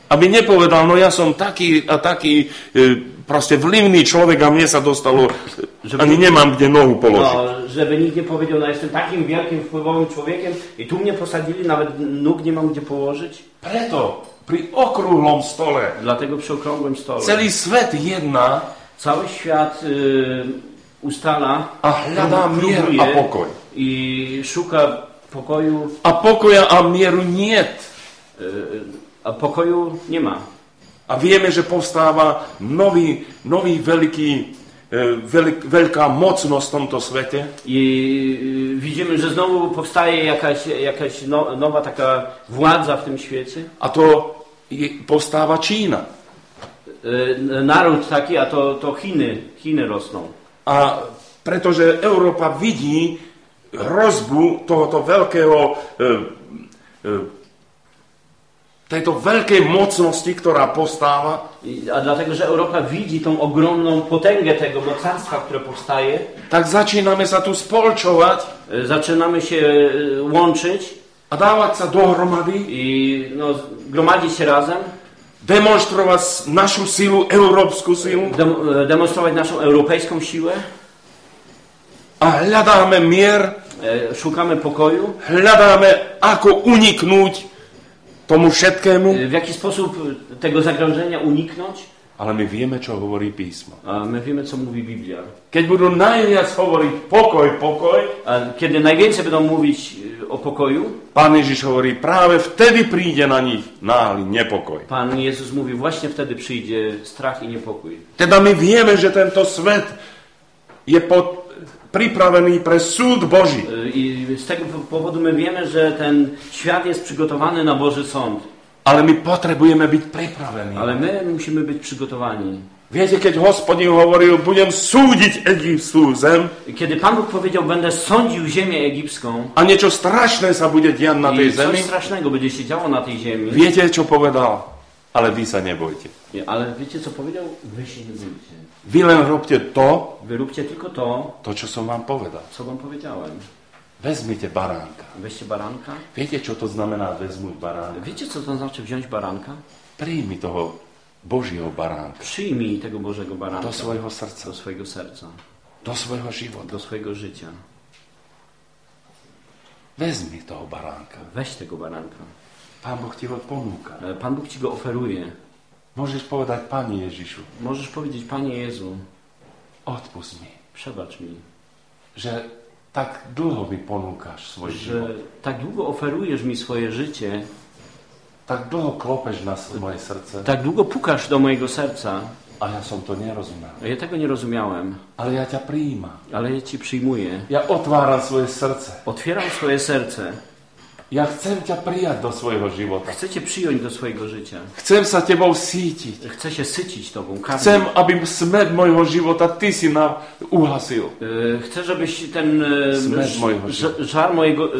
Aby nepovedal, no ja som taký a taký proste vlivný človek a mne sa dostalo, ani nemám kde nohu položiť. No, żeby nikt nie powiedział, no jestem takim wielkim, wpływowym człowiekiem i tu mnie posadzili, nawet nóg nie mam gdzie położyć. Preto pri okrúhlom stole Dlatego przy okrągłym stole celý svet jedná cały świat ustala a hľadá mier a pokoj. i szuka pokoju, A pokoja a mieru niet. a pokoju nie ma. A vieme, že povstáva nový veľká mocnosť v tomto svete. I widzimy, że znowu powstaje jakaś nowa taka władza w tym świecie. A to povstáva Čína. Naród taki, a to Chiny rosną. A pretože Európa vidí hrozbu tohoto tejto veľkej mocnosti, ktorá povstáva, A dlatego, że Europa widzi tą ogromną potęgę tego mocarstwa, które powstaje, tak začíname sa tu spolčovať zaczynamy się łączyć a dávať sa dohromady, i gromadzić się razem, demonstrovať našu silu, európsku silu demonstrować naszą europejską siłę, a hľadáme mier, szukamy pokoju, hľadáme, ako uniknúť tomu všetkému, w jaki sposób tego zagrożenia uniknąć, ale my vieme, čo hovorí písmo. a my wiemy, co mówi Biblia. Keď budú najviac hovoriť pokoj, A kiedy najwięcej będą mówić o pokoju, Pán Ježiš hovorí, práve vtedy príde na nich náhly nepokoj. Pan Jezus mówi, właśnie wtedy przyjdzie strach i niepokój. Teda my vieme, že tento svet je pripravený pre súd Boží. I z tego powodu my wiemy, że ten świat jest przygotowany na Boży Sąd. Ale my potrebujeme byť pripravení. Ale my musimy być przygotowani. Viete, keď Hospodin hovoril, budem súdiť egyptskú zem Kiedy Pan Bóg powiedział, będę sądził ziemię egipską a niečo strašné sa bude diať na tej i coś zemi, strasznego będzie się działo na tej ziemi. viete, čo povedal? Ale vy sa nebojte. Ale wiecie, co powiedział? Wy się nie bójcie. Vy len robte to, Wy róbcie tylko to, čo som vám povedal. co wam powiedziałem. Vezmite baránka. Weźcie baranka. Viete, čo to znamená vezmuť baránka? Wiecie, co to znaczy wziąć baranka? Príjmi toho Božieho baránka Przyjmij tego Bożego baranka do svojho srdca, do swojego serca, do svojho života. do swojego życia. Vezmi toho baránka. Weź tego baranka. Pán Boh ti ho ponúka. Pan Bóg ci go oferuje. Môžeš povedať, Pane Ježišu, Możesz powiedzieć, Panie Jezu, odpust mi, przebacz mi, že tak dlho mi ponúkaš svoj život. że tak długo oferujesz mi swoje życie, Tak dlho klopeš na moje srdce. tak długo pukasz do mojego serca, A ja som to nerozumel. ja tego nie rozumiałem, Ale ja ťa prijímam. ale ja Ci przyjmuję. Ja otváram svoje srdce. Otwieram swoje serce. Ja chcem ťa prijať do svojho života. Chcę Cię przyjąć do swojego życia. Chcem sa tebou sítiť. Chcę się sycić Tobą, karmić. Chcem, aby smet mojho života ty si uhasil. Chcę, żebyś ten Smet mojego życia. żar mojego...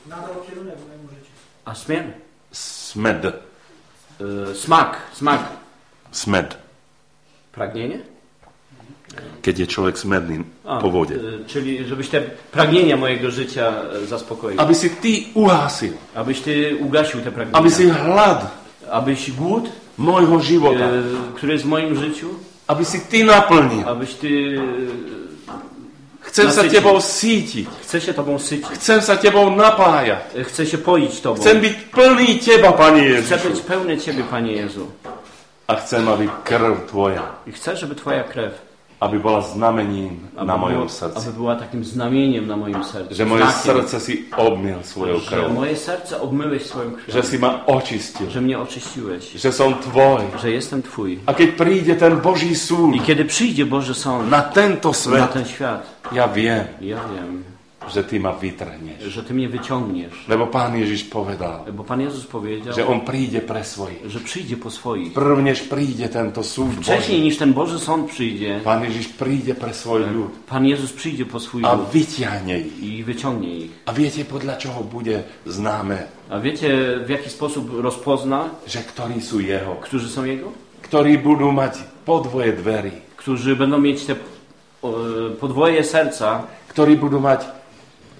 A smier? Smed. Smak. Smed. Pragnienie? Keď je človek smedný po vode. Czyli żebyś te pragnienia mojego życia zaspokoił. Aby si ty uhasil. Abyś Ty ugasił te pragnienia. Aby si hlad Abyś głód, mojho života. który jest w moim życiu, Aby si ty naplnil. abyś Ty... Chcem sa nasycił. tebou sítiť. Chcę się Tobą sycić. Chcem sa tebou napájať. Chcę się poić Tobą. Chcem byť plný teba, Pane Chcę być Ježišu. pełny Ciebie, Panie Jezu. A chcem, aby krv tvoja, I chcę, żeby Twoja krew aby bola znamením na mojom srdci. aby była takim znamieniem na moim sercu. Že moje Znakiem, srdce si obmyl svojou że krvou. moje serce obmyłeś swoją Že krwią. si ma očistil. Że mnie oczyściłeś. Že som tvoj. Że jestem Twój. A keď príde ten Boží súd I kiedy przyjdzie Boży Sąd na tento na svet, ten świat, ja viem, ja wiem, že ty ma vytrhneš. że Ty mnie wyciągniesz. Lebo Pán Ježiš povedal, Bo Pan Jezus powiedział, že on príde pre svojich. że przyjdzie po swoich. Prvnež príde tento súd Wcześniej Boží. niż ten Boży Sąd przyjdzie, Pán Ježiš príde pre svoj ľud Pan Jezus przyjdzie po swój a lud vyťahne ich. i wyciągnie ich. A viete, podľa čoho bude známe, A wiecie, w jaki sposób rozpozna, že ktorí sú jeho? którzy są Jego? Ktorí budú mať podvoje dverí. Którzy będą mieć te podwoje serca, Ktorí budú mať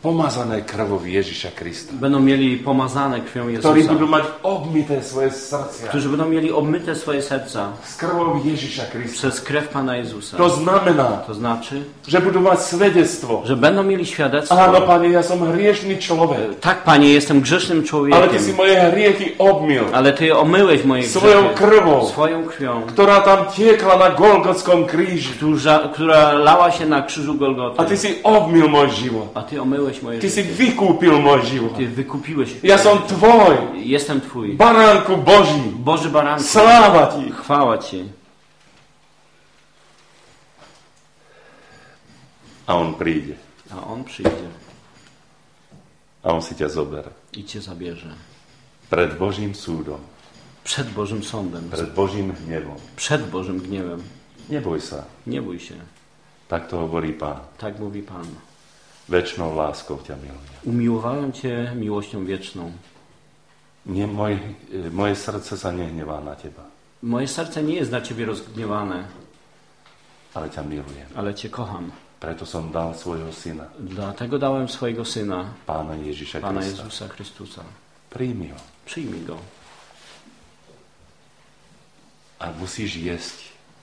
pomazané krvou Ježiša Krista. Będą mieli pomazane krwią Ktorí Jezusa. budú mať obmité svoje srdcia Którzy będą mieli obmyte swoje serca s krvou Ježiša Krista. przez krew Pana Jezusa. To znamená, To znaczy, že budú mať svedectvo. że będą mieli świadectwo. Áno, Pane, ja som hriešný človek, Tak, Panie, jestem grzesznym ale Ty si człowiekiem, moje hriechy obmyl ale Ty omyłeś moje svojou grzechy krvou, swoją krwią, ktorá tam tiekla na Golgotskom kríži. która lała się na krzyżu A Ty Golgoty. si obmyl môj život. A Ty omyłeś moje Ty si życie. vykúpil môj život. Ty wykupiłeś. Ja som Tvoj, Jestem Twój. baránku Boží. Boży baranku. Sláva Ti. Chwała Ci. A on príde. A On przyjdzie A on si ťa zoberá. i Cię zabierze. Pred Božím súdom. Przed Bożym sądem. Pred Božím hnevom. Przed Bożym gniewem. Neboj sa. Nie bój się. Tak to hovorí Pán. Tak mówi Pan. Večnou láskou ťa milujem. Umiłowałem Cię miłością wieczną. Moje srdce sa nehnevá na Teba, Moje serce nie jest na Ciebie rozgniewane, ale ťa milujem. ale Cię kocham. Preto som dal svojho syna, Dlatego dałem swojego Syna, Pána Ježiša Pana Krista. Jezusa Chrystusa. Príjmi ho. Przyjmij Go. A musíš jesť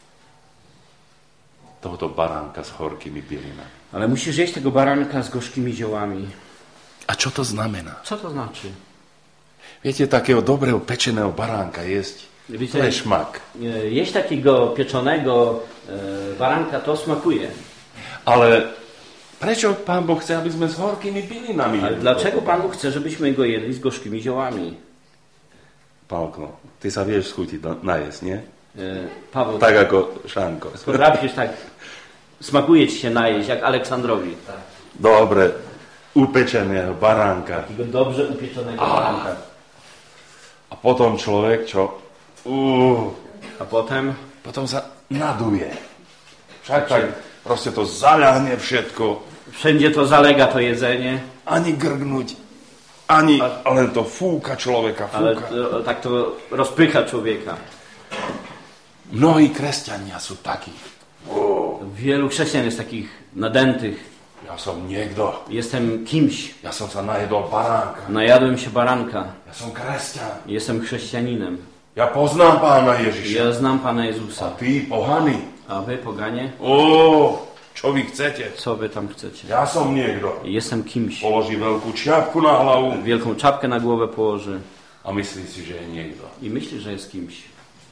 tohoto baránka s horkými bylinami. Ale musisz jeść tego baranka z gorzkimi ziołami. A čo to znamená? Co to znaczy? Viete, takého dobrého pečeného baránka jesť, to Wiecie, je šmak. jeść takiego pieczonego baranka to smakuje. Ale prečo Pán Boh chce, aby sme s horkými bylinami Ale jedli? dlaczego Pan Bóg chce, żebyśmy go jedli z gorzkimi ziołami? Pálko, ty sa vieš schutiť najesť, nie? Paweł, Tak ako Šánko. potrafisz tak, smakuje ci się najeść, jak Aleksandrowi. Dobre, upečeného baránka. Takiego dobrze upieczonego baranka. A potom človek, čo... A potem Potom sa naduje. Však tak proste to zaľahne všetko. wszędzie to zalega to jedzenie, Ani grgnúť, ani len to fúka človeka, ale fúka. tak to rozpycha człowieka. Mnohí kresťania sú takí. Wielu chrześcijan jest takich nadętych. Ja som niekto. Jestem kimś. Ja som sa najedol baránka. Najadłem się baranka. Ja som kresťan. Jestem chrześcijaninem. Ja poznám Pána Ježiša. Ja znam Pana A Jezusa. ty, pohany. A wy, poganie, Čo vy chcete? co wy tam chcecie? Ja som niekto. Jestem kimś. Položí veľkú čiapku na hlavu Wielką czapkę na głowę położy a myslí si, že je niekto. i myśli, że jest kimś.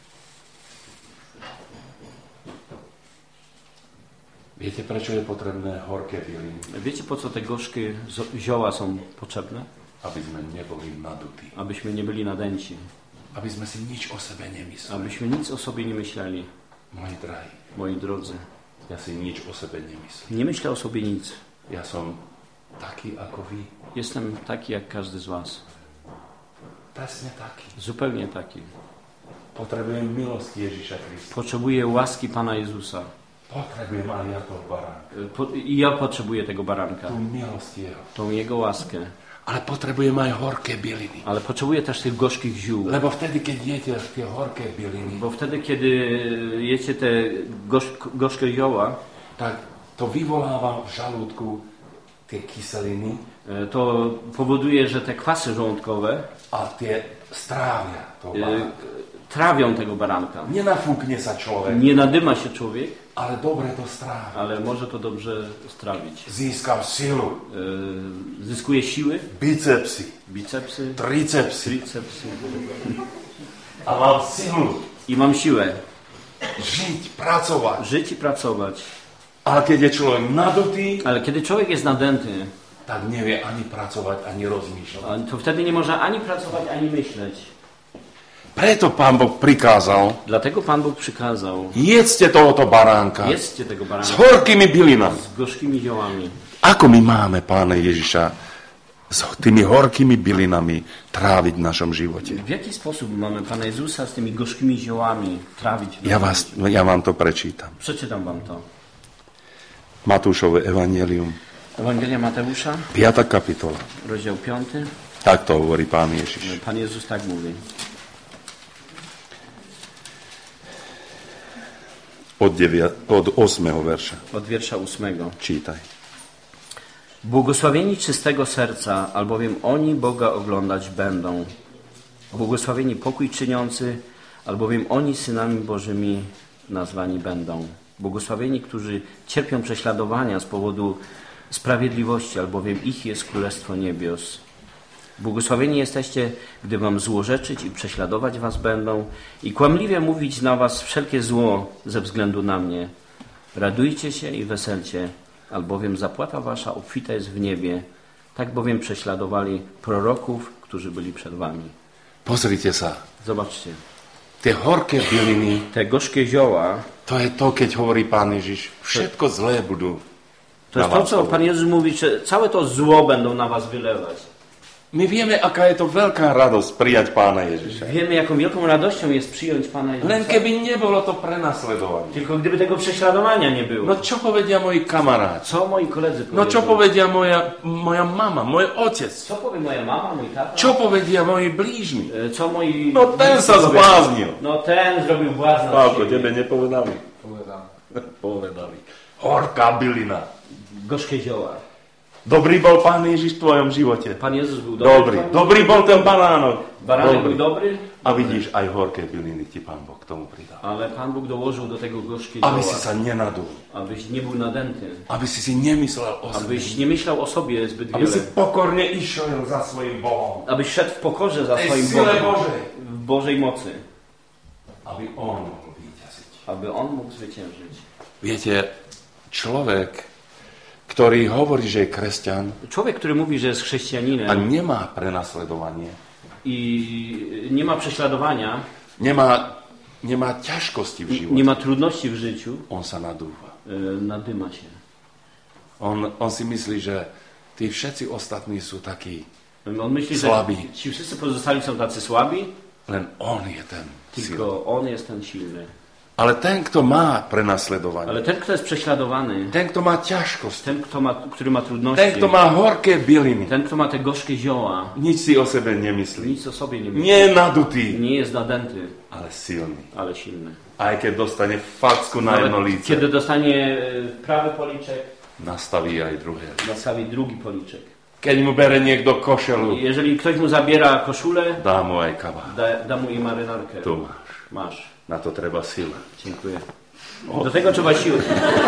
Viete, prečo je potrebné horké byliny? Wiecie, po co te gorzkie zioła są potrzebne? Aby sme neboli nadutí. Abyśmy nie byli nadęci. Aby sme si nič o sebe nemysleli. Abyśmy nic o sobie nie myśleli. Moji drahí, Moi drodzy, ja si nič o sebe nemyslím. nie myślę o sobie nic. Ja som taký ako vy. Jestem taki jak każdy z was. Presne taký. Zupełnie taki. Potrebujem milosť Ježiša Krista. Potrzebuję łaski Pana Jezusa. Potrebujem aj ja toho baránka. I ja potrzebuję tego baranka. Tú milosť Jeho. Tą Jego łaskę. Ale potrebujem aj horké byliny. Ale potrzebuję też tych gorzkich ziół. Lebo vtedy, keď jete tie horké byliny, Bo wtedy, kiedy jecie te gorzkie zioła, tak to vyvoláva v žalúdku tie kyseliny to powoduje, że te kwasy żołądkowe a tie strávia toho baránka. trawią tego baranka. Nenafúkne sa človek, Nie nadyma się człowiek, ale dobre to strávi. ale może to dobrze strawić. Získam silu, Zyskuje siły, bicepsy, bicepsy, tricepsy tricepsy a mám silu i mam siłę žiť, pracovať. żyć i pracować. Ale keď je človek nadutý, Ale kiedy człowiek jest nadęty, tak nevie ani pracovať, ani rozmýšľať. to wtedy nie może ani pracować, ani myśleć. Preto Pán Boh prikázal, Dlatego Pan Bóg przykazał, jedzte tohoto baránka jedzcie tego s baranka horkými bylinami. z gorzkimi ziołami. Ako my máme Pána Ježiša s tými horkými bylinami tráviť v našom živote? W jaki sposób mamy Pana Jezusa z tymi gorzkimi ziołami trawić? Ja vám to prečítam. Przeczytam wam to. Matúšové evangelium, Ewangelia Mateusza, 5. kapitola. rozdział 5. Tak to hovorí Pán Ježiš. Pan Jezus tak mówi. Od 8. verša. Od wiersza 8. Čítaj. Błogosławieni czystego serca, albowiem oni Boga oglądać będą. Błogosławieni pokój czyniący, albowiem oni synami Bożymi nazwani będą. Błogosławieni, którzy cierpią prześladowania z powodu sprawiedliwości, albowiem ich jest Królestwo Niebios. Błogosławieni jesteście, gdy wam złorzeczyć i prześladować was będą i kłamliwie mówić na was wszelkie zło ze względu na mnie. Radujcie się i weselcie, albowiem zapłata wasza obfita jest w niebie. Tak bowiem prześladowali proroków, którzy byli przed wami. Pozrite sa. Zobaczcie. Tie horké byliny, Te gorzkie zioła, to je to, keď hovorí Pán Ježiš, všetko zlé budú. to jest to, co Pan Jezus mówi, że całe to zło będą na was wylewać. My vieme, aká je to veľká radosť prijať Pána Ježiša. Wiemy, jaką wielką radością jest przyjąć Pana Jezusa. Len keby nebolo to prenasledovanie. Tylko gdyby tego prześladowania nie było. No čo povedia moji kamaráti? Co moi koledzy powiedzą? No čo povedia moja mama, môj otec? Co powie moja mama, mój tata? Čo povedia moji blížni? Co moi... No ten sa zbláznil. No ten zrobił błazna. Pálko, tebe nepovedali? Povedali. Horká bylina. Gorzkie zioła. Dobrý bol Pán Ježiš v tvojom živote? Pan Jezus był dobry. Dobrý bol ten baránok. Baranek był dobry. A vidíš, aj horké byliny ti Pán Boh k tomu pridal. Ale Pan Bóg dołożył do tego gorzkie zioła. Aby si sa nenadul. Abyś nie był nadęty. Aby si nemyslel o sebe. Abyś nie myślał o sobie zbyt Aby si wiele. pokorne išiel za svojim Bohom. Abyś szedł w pokorze za Tej swoim sile Bogiem. Bożej. W Bożej mocy. Aby on mohol víťaziť. Aby On mógł zwyciężyć. Viete, človek, ktorý hovorí, že je kresťan Człowiek, który mówi, że jest a chrześcijaninem nemá prenasledovanie, i nie ma prześladowania, nemá ťažkosti v živote, nie ma trudności w życiu, on sa nadúva. nadyma się. On si myslí, že tí všetci ostatní sú takí, On myśli, że Słabi. ci wszyscy pozostali są tacy słabi, len on je ten silný. tylko on jest ten silny. Ale ten, kto má prenasledovanie, Ale ten, kto jest prześladowany, ten, kto má ťažkosti, ten, który ma trudności, ten, kto má horké byliny, ten, kto ma te gorzkie zioła, nič si o sebe nemyslí. nic o sobie nie myśli, Nenadutý, nie jest nadęty, ale silný. ale silny. Aj keď dostane facku na jedno Nawet líce, kiedy dostanie prawy policzek, nastaví aj druhé. nastawi drugi policzek. Keď mu bere niekto košelu, Jeżeli ktoś mu zabiera koszulę, dá mu aj kabát. da mu i marynarkę. Tu máš. Masz. Na to treba sila. Dziękuję. Do tego trzeba siły.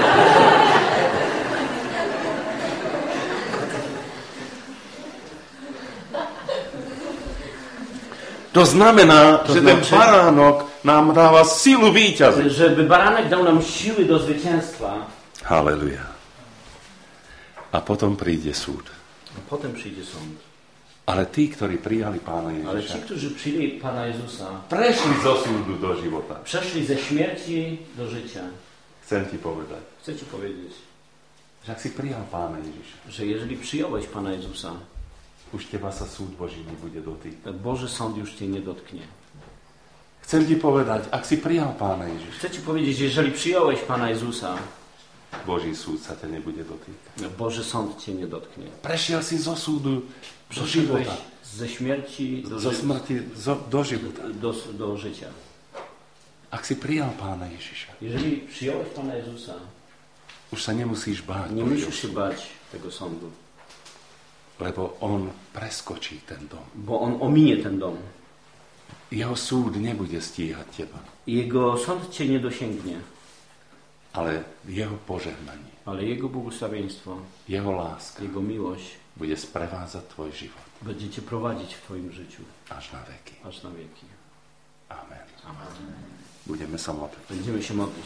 To znamená, že ten znaczy- baránok nám dáva silu víťaziť. Żeby baranek dał nam siły do zwycięstwa, Haleluja. A potom príde súd. a potem przyjdzie sąd. Ale tí, ktorí prijali Pána Ale ci, Ježiša, którzy przyjęli Pana Jezusa, prešli zo súdu do života. przeszli ze śmierci do życia. Chcem ti povedať, Chcę ci powiedzieć, že ak si prijal Pána Ježiša, że jeżeli przyjąłeś Pana Jezusa, už teba sa súd Boží nebude dotýkať. Boży sąd już cię nie dotknie. Chcem ti povedať, ak si prijal Pána Ježiša, Chcę ci powiedzieć, jeżeli przyjąłeś Pana Jezusa, Boží súd sa ťa nebude dotýkať. Boży sąd cię nie dotknie. Prešiel si zo súdu do Przeszedłeś života. ze śmierci Zo smrti do života. do życia. Ak si prijal Pána Ježiša, Jeżeli przyjąłeś Pana Jezusa, už sa nemusíš báť, nie musisz się bać tego sądu, lebo on preskočí ten dom. bo on ominie ten dom. Jeho súd nebude stíhať teba, Jego sąd cię nie dosięgnie, ale jeho požehnanie, ale Jego błogosławieństwo, jeho láska Jego miłość bude sprevádzať tvoj život będzie cię prowadzić w twoim życiu až na veky. aż na wieki. Amen. Amen. Budeme sa modliť. Będziemy się modlić.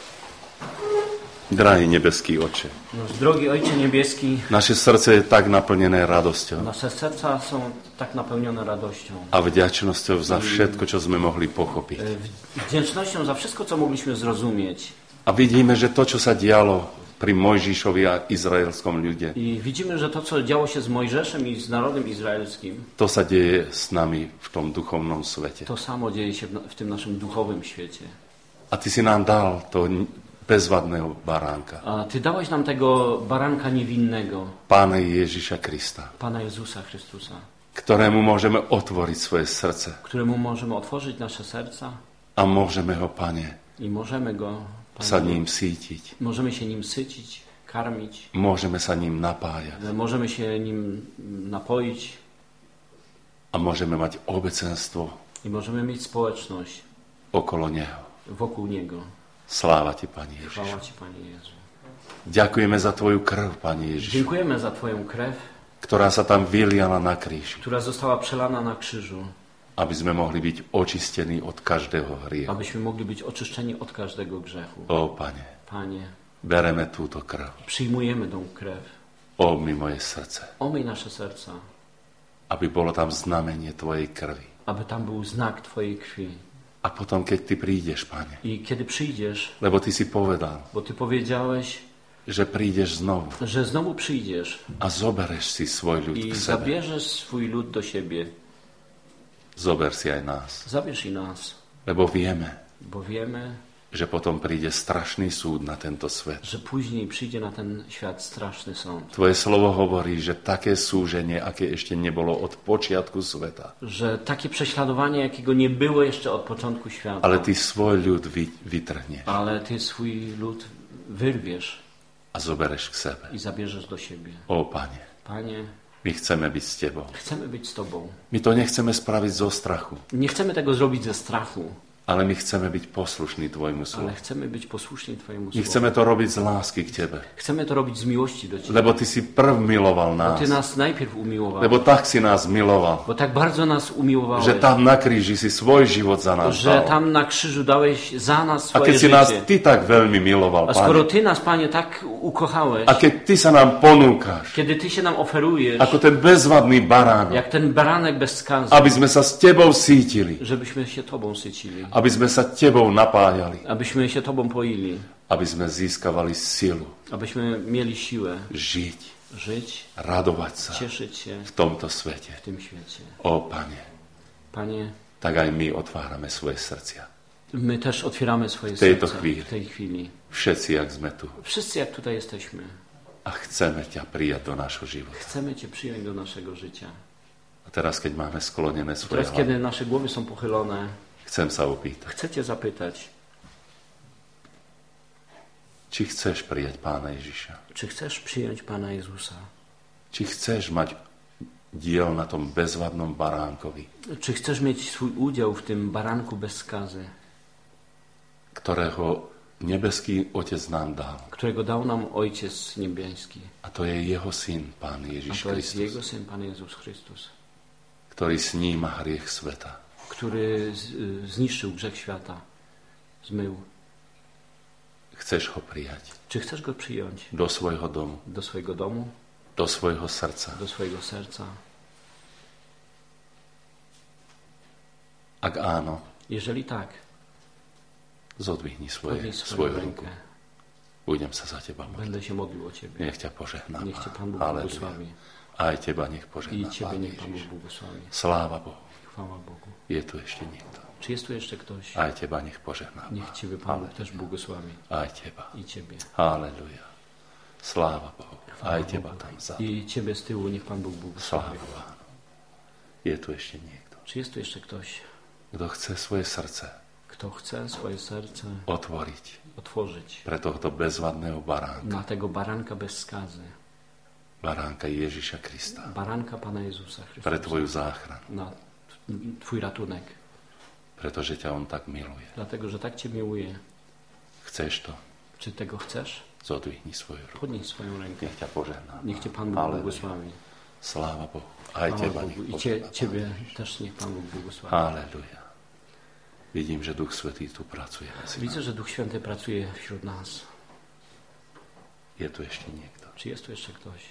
Drahý nebeský Oče, Nasz drogi Ojcze Niebieski, naše srdce je tak naplnené radosťou nasze serca są tak napełnione radością, a vďačnosťou za všetko, čo sme mohli pochopiť. wdzięcznością za wszystko, co mogliśmy zrozumieć. A vidíme, že to, čo sa dialo pri Mojžišovi a izraelskom ľude, I widzimy, że to, co działo się z Mojżeszem i z narodem izraelskim, to sa deje s nami v tom duchovnom svete. to samo dzieje się w tym naszym duchowym świecie. A ty si nám dal to bezvadného baránka, A Ty dałeś nam tego baranka niewinnego, Pána Ježiša Krista, Pana Jezusa Chrystusa, ktorému môžeme otvoriť svoje srdce któremu możemy otworzyć nasze serca a môžeme ho, Pane, i możemy go, sa Panie, ním sítiť. możemy się nim sycić. karmić. Môžeme sa ním napájať. Możemy się nim napoić. A môžeme mať obecenstvo I możemy mieć społeczność okolo Neho. wokół Niego. Sláva Ti, Pane Ježišu. Chwała Ci, Panie Jezu. Ďakujeme za Tvoju krv, Pane Ježišu, Dziękujemy za Twoją krew, ktorá sa tam vyliala na kríži, która została przelana na krzyżu, aby sme mohli byť očistení od každého hriechu. abyśmy mogli być oczyszczeni od każdego grzechu. O, Pane, Panie, bereme túto krv. przyjmujemy tą krew. Omyj moje srdce, Omyj nasze serca, aby bolo tam znamenie Tvojej krvi. aby tam był znak Twojej krwi. A potom, keď Ty prídeš, Pane, I kiedy przyjdziesz, lebo Ty si povedal, bo Ty powiedziałeś, že prídeš znovu że znowu przyjdziesz a zobereš si svoj ľud i k sebe. zabierzesz swój lud do siebie. Zober si aj nás, Zabierz i nas, lebo vieme, bo wiemy, že potom príde strašný súd na tento svet. że później przyjdzie na ten świat straszny sąd. Tvoje slovo hovorí, že také súženie, aké ešte nebolo od počiatku sveta. Że takie prześladowanie, jakiego nie było jeszcze od początku świata, Ale Ty svoj ľud vytrhneš ale Ty swój lud wyrwiesz a zobereš k sebe. i zabierzesz do siebie. O, Pane, Panie, my chceme byť s Tebou. chcemy być z Tobą. My to nechceme spraviť zo strachu, Nie chcemy tego zrobić ze strachu, ale my chceme byť poslušní Tvojmu slovu. ale chcemy być posłuszni Twojemu My słowu. chceme to robiť z lásky k Tebe, Chcemy to robić z miłości do Ciebie. lebo Ty si prv miloval Bo nás. Ty nas najpierw umiłowałeś. Lebo tak si nás miloval, Bo tak bardzo nas umiłowałeś, že tam na kríži si svoj život za nás że dal. tam na krzyżu dałeś za nas A swoje keď si nás życie. Ty tak veľmi miloval, A skoro Pane, Ty nas, Panie, tak ukochałeś, a keď Ty sa nám ponúkaš, kiedy Ty się nam oferujesz, ako ten bezvadný baránok, jak ten baranek bez skazy, aby sme sa s Tebou sítili, żebyśmy się Tobą sycili, aby sme sa Tebou napájali, abyśmy się Tobą poili, aby sme získavali silu abyśmy mieli siłę žiť, żyć, radovať sa cieszyć się v tomto svete. w tym świecie. O, Pane, Panie, tak aj my otvárame svoje srdcia. my też otwieramy swoje tejto serca chwili. w tej chwili. Všetci, jak sme tu. Wszyscy jak tutaj jesteśmy, A chceme ťa prijať do nášho života. chcemy Cię przyjąć do naszego życia. A teraz, keď máme sklonené svoje Teraz, hlavy, kiedy nasze głowy są pochylone, chcem sa opýtať, chcę Cię zapytać, či chceš prijať Pána Ježiša? czy chcesz przyjąć Pana Jezusa? Či chceš mať diel na tom bezvadnom baránkovi, Czy chcesz mieć swój udział w tym baranku bez skazy, ktorého nebeský Otec nám dal? którego dał nam Ojciec Niebiański? A to je jeho syn, Pán A Ježiš to jest Jego Kristus, Syn, Pan Jezus Chrystus, ktorý sníma hriech sveta. który zniszczył grzech świata, zmył. Chceš ho prijať Czy chcesz Go przyjąć do svojho domu, do swojego domu, do svojho srdca? do swojego serca? Ak áno, Jeżeli tak, zodvihni podnieś swoją svoju ruku. rękę. Budem sa za teba modliť. Będę się modlił o Ciebie. Nech ťa požehná. Niech Cię Pan Bóg Halleluja. błogosławi. Aj teba nech I požehná, Ciebie Pán niech Pan Bóg Ježiš. błogosławi. Sláva Bohu. Chwała Bogu. Je tu ešte niekto. Czy jest tu jeszcze ktoś? Aj teba nech požehná. Niech Ciebie Pan Bóg też błogosławi. Aj teba. I Ciebie. Halleluja. Sláva Bohu. Aj teba tam za. I Ciebie z tyłu niech Pan Bóg błogosławi. Sláva Pánu. Je tu ešte niekto, Czy jest tu jeszcze ktoś, kto chce svoje srdce kto chce swoje serce otvoriť otworzyć pre tohto bezvadného baránka, na tego baranka bez skazy, baránka Ježiša Krista, baranka Pana Jezusa pre Chrystusa, tvoju záchranu, na Twój ratunek, pretože ťa On tak miluje. dlatego, że tak Cię miłuje. Chceš to? Czy tego chcesz? Zodvihni svoju ruku. Podnieś swoją rękę. Nech ťa požehná. Niech Cię Pan Bóg Halleluja. błogosławi. Sláva Bohu. Aj Chwała teba Bogu. nech I požehná. Ciebie też niech Pan Bóg błogosławi. Halleluja. Vidím, že Duch Svätý tu pracuje. Widzę, że Duch Święty pracuje wśród nas. Je tu ešte niekto. Czy jest tu jeszcze ktoś?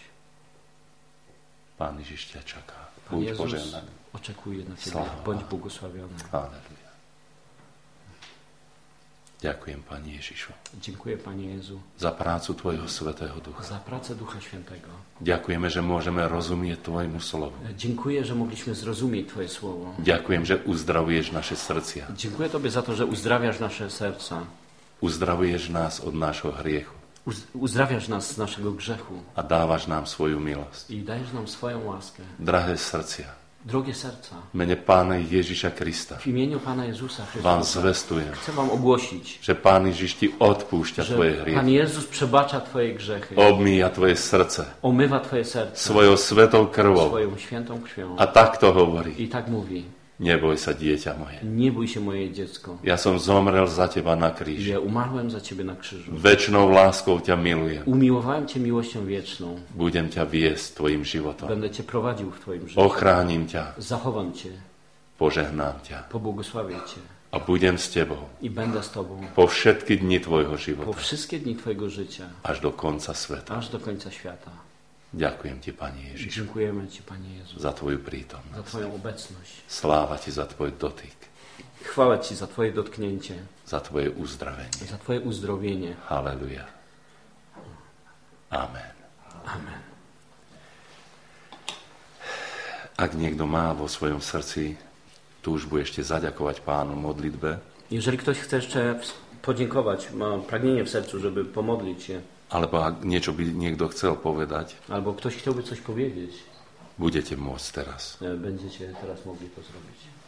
Pán Ježiš ťa čaká. Pan Buď Jezus požehnaný. oczekuje na Ciebie. Sláva. Bądź błogosławiony. Halleluja. Ďakujem, Pane Ježišu, Dziękuję, Panie Jezu, za prácu Tvojho Svätého Ducha. za pracę Ducha Świętego. Ďakujeme, že môžeme rozumieť Tvojmu slovu. Dziękuję, że mogliśmy zrozumieć Twoje słowo. Ďakujem, že uzdravuješ naše srdcia. Dziękuję Tobie za to, że uzdrawiasz nasze serca. Uzdravuješ nás od nášho hriechu Uzdrawiasz nas z naszego grzechu a dávaš nám svoju milosť. i dajesz nam swoją łaskę. Drahé srdcia, Drogie serca, v mene Pána Ježiša Krista w imieniu Pana Jezusa vám Chrystusa zvestujem, chcę wam ogłosić, že Pán Ježiš ti odpúšťa tvoje że hriechy, Pan Jezus przebacza twoje grzechy, obmýja tvoje srdce omywa twoje serce svojou svetou krvou swoją świętą krwią. a takto hovorí, I tak mówi, neboj sa, dieťa moje. nie bój się moje dziecko, Ja som zomrel za teba na kríži. ja umarłem za ciebie na krzyżu. Večnou láskou ťa milujem. Umiłowałem cię miłością wieczną, Budem ťa viesť tvojim životom. będę cię prowadził w twoim życiu, Ochránim ťa, zachowam cię, požehnám ťa pobłogosławię cię a budem s tebou i będę z tobą po všetky dni tvojho po života wszystkie dni twojego życia, až do konca sveta. aż do końca świata. Ďakujem ti, Pane Ježišu, Dziękujemy ci, Panie Jezu, za tvoju za prítomnosť. twoją obecność. Sláva ti za tvoj dotyk, Chwała ci za twoje dotknięcie, za tvoje uzdravenie. za twoje uzdrowienie. Haleluja. Amen. Amen. Ak niekto má vo svojom srdci túžbu ešte zaďakovať Pánu v modlitbe, Jeżeli ktoś chce jeszcze podziękować, ma pragnienie w sercu, żeby pomodlić się, alebo ak niečo by niekto chcel povedať, albo ktoś chciałby coś powiedzieć, budete môcť teraz. będziecie teraz mogli to zrobić.